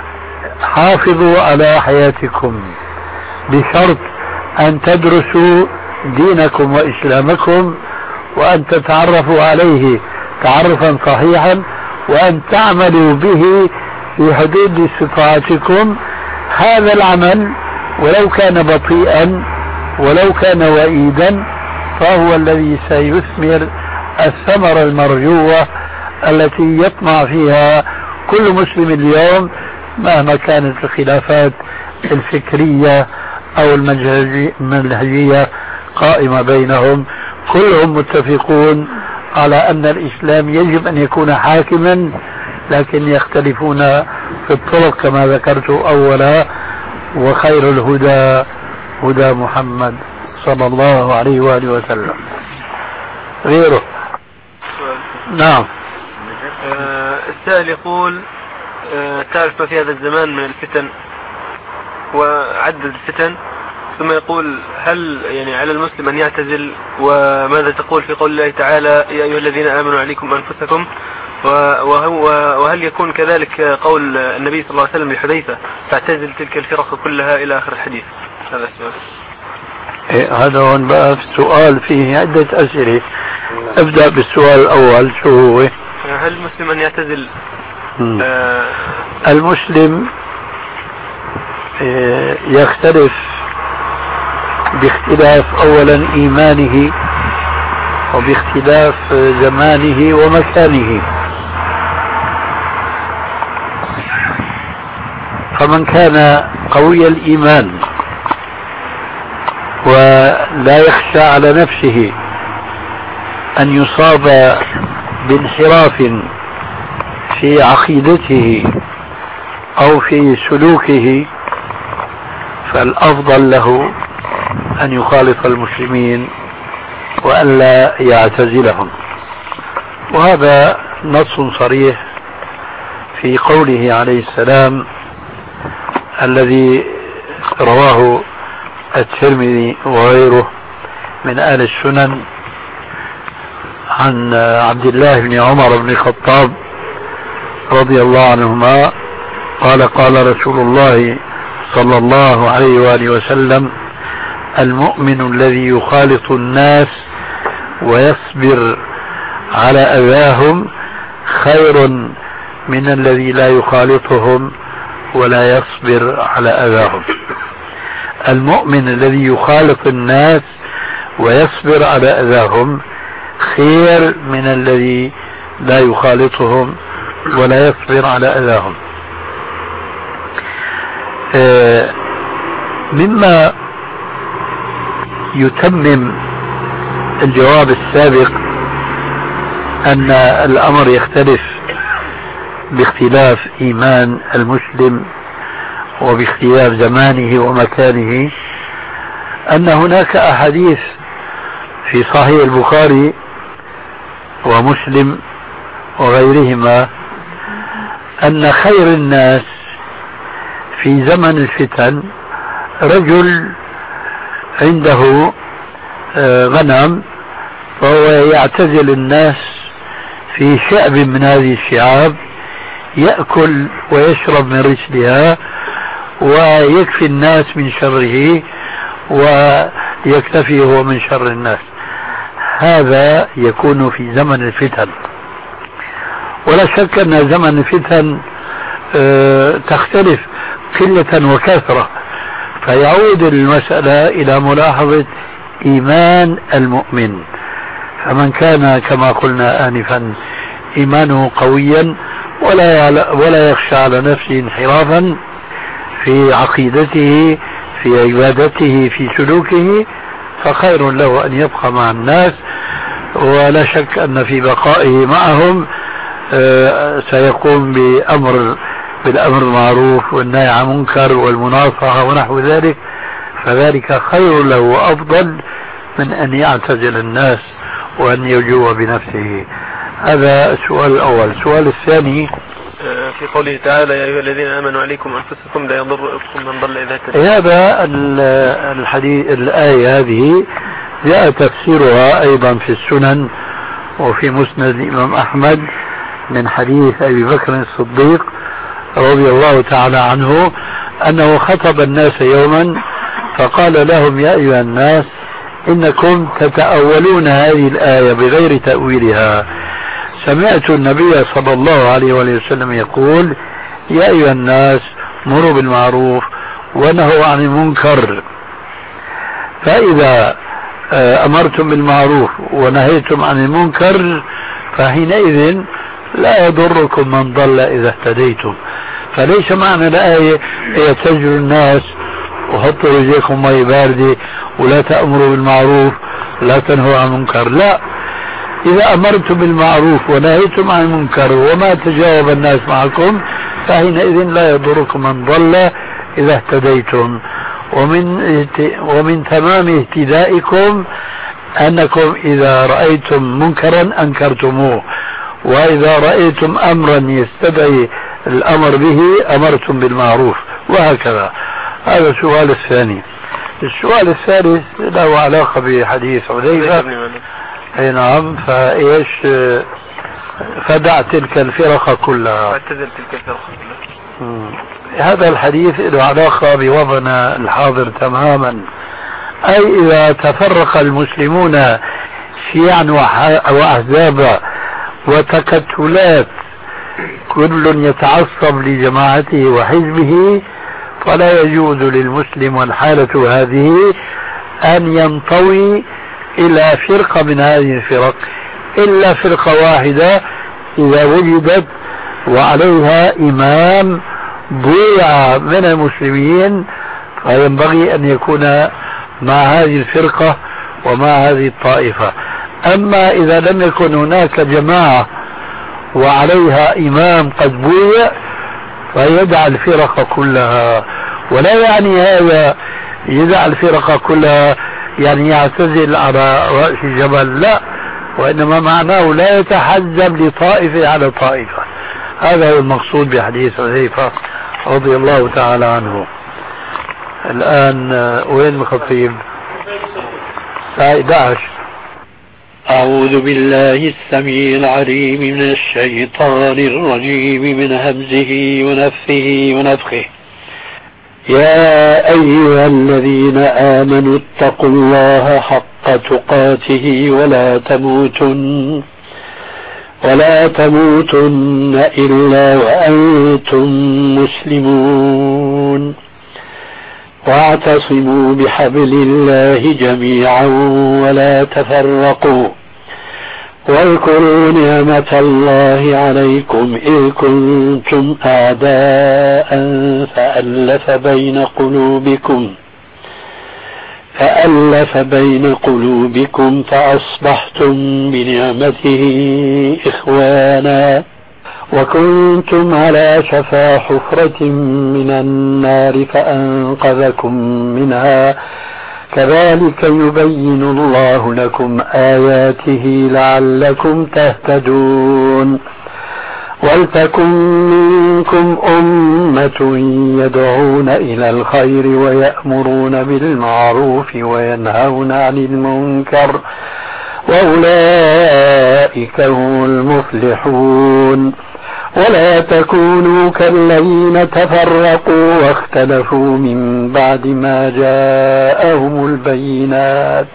حافظوا على حياتكم بشرط أن تدرسوا دينكم وإسلامكم وأن تتعرفوا عليه تعرفا صحيحا وأن تعملوا به في حدود استطاعتكم. هذا العمل ولو كان بطيئا ولو كان وئيدا فهو الذي سيثمر الثمرة المرجوة التي يطمع فيها كل مسلم اليوم مهما كانت الخلافات الفكرية أو المنهجية قائمة بينهم. كلهم متفقون على أن الإسلام يجب أن يكون حاكما، لكن يختلفون في الطرق كما ذكرت أولا، وخير الهدى هدى محمد صلى الله عليه وآله وسلم. غيره؟ نعم. آه السائل يقول آه تعرف ما في هذا الزمان من الفتن وعدد الفتن، ثم يقول هل يعني على المسلم أن يعتزل، وماذا تقول في قول الله تعالى يا أيها الذين آمنوا عليكم أنفسكم، وهل يكون كذلك قول النبي صلى الله عليه وسلم لحذيفة فاعتزل تلك الفرق كلها إلى آخر الحديث؟ هذا السؤال. إيه هذا هون بقى في سؤال فيه عدة أسئلة. ابدأ بالسؤال الأول، شو هو؟ هل المسلم أن يعتزل؟ آه المسلم آه يختلف باختلاف أولا إيمانه وباختلاف زمانه ومكانه. فمن كان قوي الإيمان ولا يخشى على نفسه أن يصاب بانحراف في عقيدته أو في سلوكه، فالأفضل له أن يخالف المسلمين وأن لا يعتزلهم. وهذا نص صريح في قوله عليه السلام الذي رواه الترمذي وغيره من أهل السنن عن عبد الله بن عمر بن الخطاب رضي الله عنهما قال قال رسول الله صلى الله عليه وآله وسلم المؤمن الذي يخالط الناس ويصبر على أذاهم خير من الذي لا يخالطهم ولا يصبر على أذاهم. المؤمن الذي يخالط الناس ويصبر على أذاهم خير من الذي لا يخالطهم ولا يصبر على أذاهم. آه مما يتمم الجواب السابق أن الأمر يختلف باختلاف إيمان المسلم وباختلاف زمانه ومكانه، أن هناك أحاديث في صحيح البخاري ومسلم وغيرهما أن خير الناس في زمن الفتن رجل عنده غنم فهو يعتزل الناس في شعب من هذه الشعاب، يأكل ويشرب من رسلها ويكفي الناس من شره ويكتفي هو من شر الناس. هذا يكون في زمن الفتن. ولا شك أن زمن الفتن تختلف قلة وكثرة، فيعود المسألة إلى ملاحظة إيمان المؤمن. فمن كان كما قلنا آنفا إيمانه قويا ولا ولا يخشى على نفسه انحرافا في عقيدته في عبادته في سلوكه، فخير له أن يبقى مع الناس. ولا شك أن في بقائه معهم سيقوم بأمر بالأمر المعروف والنهي عن المنكر والمناصحة ونحو ذلك، فذلك خير له وأفضل من أن يعتزل الناس وأن يجوع بنفسه. هذا السؤال الأول. السؤال الثاني في قوله تعالى يا أيها الذين آمنوا عليكم أنفسكم لا يضركم من ضل إذا اهتديتم. هذا الحديث الآية هذه جاء تفسيرها أيضا في السنن وفي مسند الإمام أحمد من حديث أبي بكر الصديق رضي الله تعالى عنه أنه خطب الناس يوما فقال لهم يا أيها الناس إنكم تتأولون هذه الآية بغير تأويلها. سمعت النبي صلى الله عليه وسلم يقول يا أيها الناس مروا بالمعروف ونهوا عن المنكر، فإذا أمرتم بالمعروف ونهيتم عن المنكر فحينئذ لا يضركم من ضل إذا اهتديتم. فليس معنى الآية يتجروا الناس وحطوا رجلكم مي باردة ولا تأمروا بالمعروف لا تنهوا عن المنكر، لا، إذا أمرتم بالمعروف ونهيتم عن المنكر وما تجاوب الناس معكم فحينئذ لا يضركم من ضل إذا اهتديتم. ومن ومن تمام اهتدائكم أنكم إذا رأيتم منكرا أنكرتموه، وإذا رأيتم أمرا يستدعي الأمر به أمرتم بالمعروف، وهكذا. هذا السؤال الثاني. السؤال الثالث له علاقة بحديث حذيفة. أي نعم. فإيش فدع تلك الفرق كلها، اعتزل تلك الفرق كلها. هذا الحديث له علاقة بوضعنا الحاضر تماما. أي إذا تفرق المسلمون شيعا وأحزابا وتكتلات كل يتعصب لجماعته وحزبه، فلا يجوز للمسلم والحالة هذه أن ينطوي إلى فرقة من هذه الفرق، إلا فرقة واحدة إذا وجدت وعليها إمام ضيع من المسلمين، فينبغي أن يكون مع هذه الفرقة ومع هذه الطائفة. أما إذا لم يكن هناك جماعة وعليها إمام قد ضيع فيدع الفرقة كلها. ولا يعني هذا يدع الفرقة كلها يعني يعتزل على رأس الجبل، لا، وإنما معناه لا يتحزب لطائفة على طائفة. هذا هو المقصود بحديث حذيفة رضي الله تعالى عنه. الآن وين الخطيب؟ أحد عشر. أعوذ بالله السميع العليم من الشيطان الرجيم من همزه ونفثه ونفخه. يا أيها الذين آمنوا اتقوا الله حق تقاته ولا تموتن ولا تموتن إلا وأنتم مسلمون، واعتصموا بحبل الله جميعا ولا تفرقوا، واذكروا نعمة الله عليكم إذ كنتم أعداء فألف بين قلوبكم فألف بين قلوبكم فأصبحتم بنعمته إخوانا، وكنتم على شفا حفرة من النار فأنقذكم منها، كذلك يبين الله لكم آياته لعلكم تهتدون. ولتكن منكم أمة يدعون إلى الخير ويأمرون بالمعروف وينهون عن المنكر، وأولئك هم المفلحون. ولا تكونوا كالذين تفرقوا واختلفوا من بعد ما جاءهم البينات،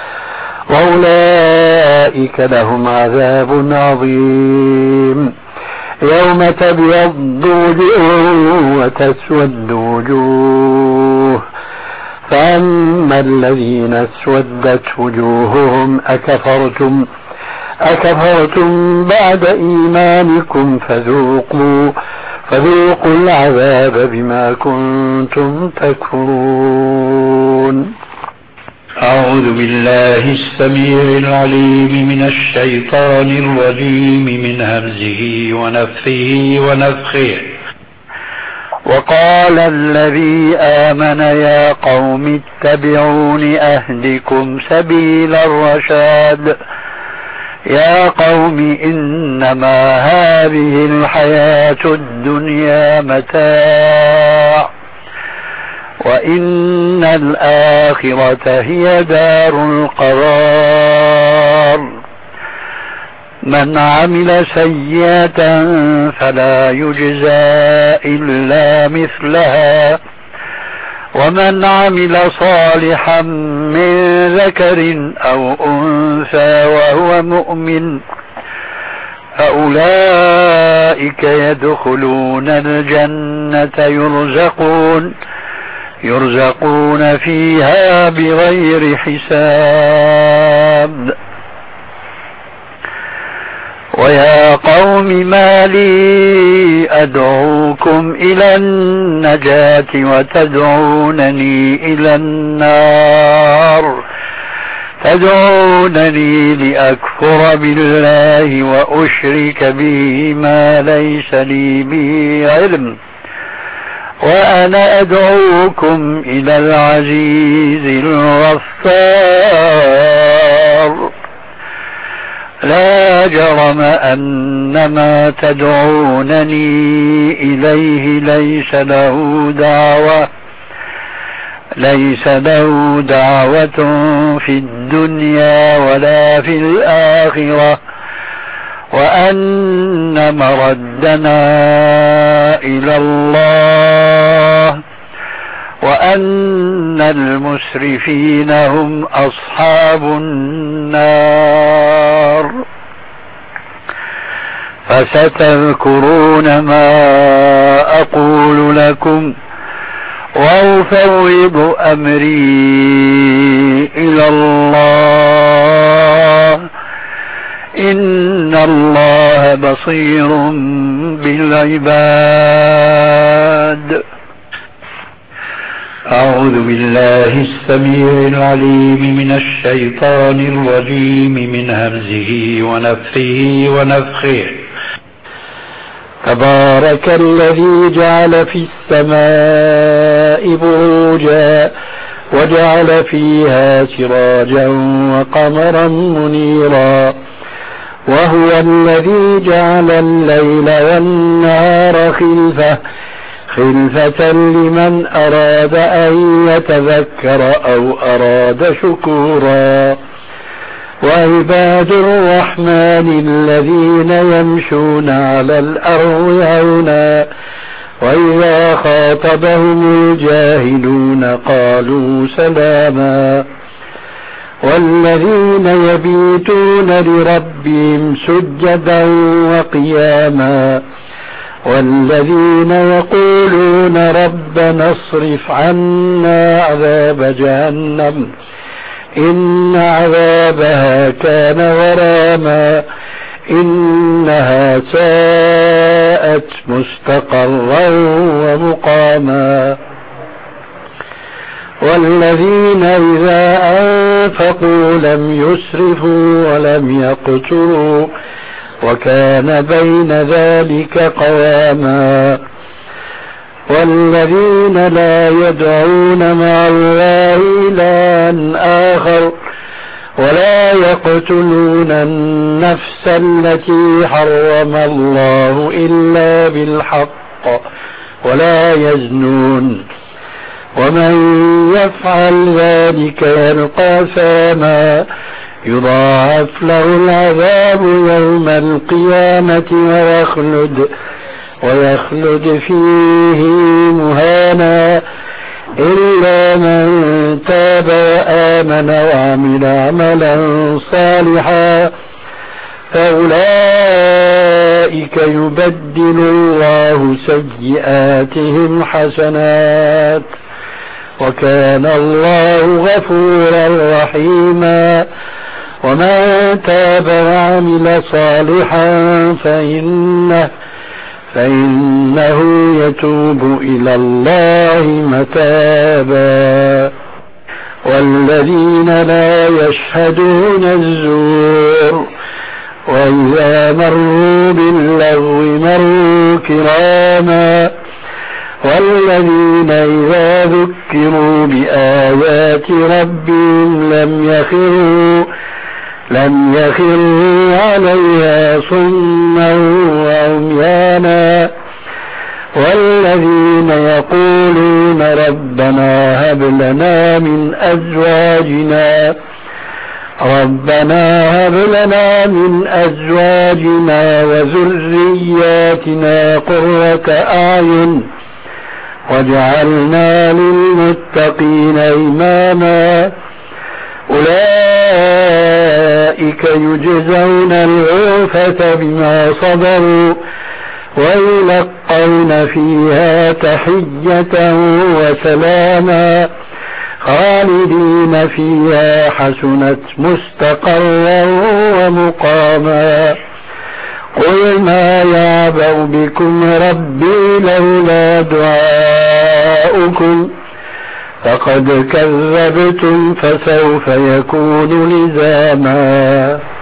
وأولئك لهم عذاب عظيم. يوم تبيض وجوه وتسود وجوه، فأما الذين اسودت وجوههم أكفرتم أكفرتم بعد إيمانكم فذوقوا فذوقوا العذاب بما كنتم تكفرون. أعوذ بالله السميع العليم من الشيطان الرجيم من همزه ونفثه ونفخه. وقال الذي آمن يا قوم اتبعون أهدكم سبيل الرشاد. يا قوم إنما هذه الحياة الدنيا متاع، وإن الآخرة هي دار القرار. من عمل سيئة فلا يجزى إلا مثلها، ومن عمل صالحا من ذكر أو أنثى وهو مؤمن فأولئك يدخلون الجنة يرزقون يرزقون فيها بغير حساب. ويا قوم ما لي أدعوكم إلى النجاة وتدعونني إلى النار، تدعونني لأكفر بالله وأشرك به ما ليس لي به علم، وأنا أدعوكم إلى العزيز الغفار. لا جرم أن ما تدعونني إليه ليس له دعوة ليس له دعوة في الدنيا ولا في الآخرة، وأن مردنا إلى الله، وأن المسرفين هم أصحاب النار. فستذكرون ما أقول لكم وأفوض أمري إلى الله، إن الله بصير بالعباد. أعوذ بالله السميع العليم من الشيطان الرجيم من همزه ونفخه ونفخه. تبارك الذي جعل في السماء بروجا وجعل فيها سراجا وقمرا منيرا، وهو الذي جعل الليل والنهار خلفة خلفة لمن أراد أن يتذكر أو أراد شكورا. وعباد الرحمن الذين يمشون على الأرض هونا وإذا خاطبهم الجاهلون قالوا سلاما، والذين يبيتون لربهم سجدا وقياما، والذين يقولون ربنا اصرف عنا عذاب جهنم إن عذابها كان غراما إنها ساءت مستقرا ومقاما. والذين إذا أنفقوا لم يسرفوا ولم يقتروا وكان بين ذلك قواما. والذين لا يدعون مع الله إلها آخر ولا يقتلون النفس التي حرم الله إلا بالحق ولا يزنون، ومن يفعل ذلك يلقى ثاما يضاعف له العذاب يوم القيامة ويخلد ويخلد فيه مهانا إلا من تاب وآمن وعمل عملا صالحا فأولئك يبدل الله سيئاتهم حسنات وكان الله غفورا رحيما. ومن تاب وعمل صالحا فإنه فإنه يتوب إلى الله متابا. والذين لا يشهدون الزور وإذا مروا باللغو مروا كراما. والذين إذا ذكروا بآيات ربهم لم يخروا لم يخروا عليها صما وعميانا. والذين يقولون ربنا هب لنا من أزواجنا ربنا هب لنا من أزواجنا وذرياتنا قرة أعين واجعلنا للمتقين إماما. أولئك يجزون الغرفة بما صبروا ويلقون فيها تحية وسلاما خالدين فيها حسنت مستقرا ومقاما. قل ما يعبأ بكم ربي لولا دعاؤكم فقد كذبتم فسوف يكون لزاما.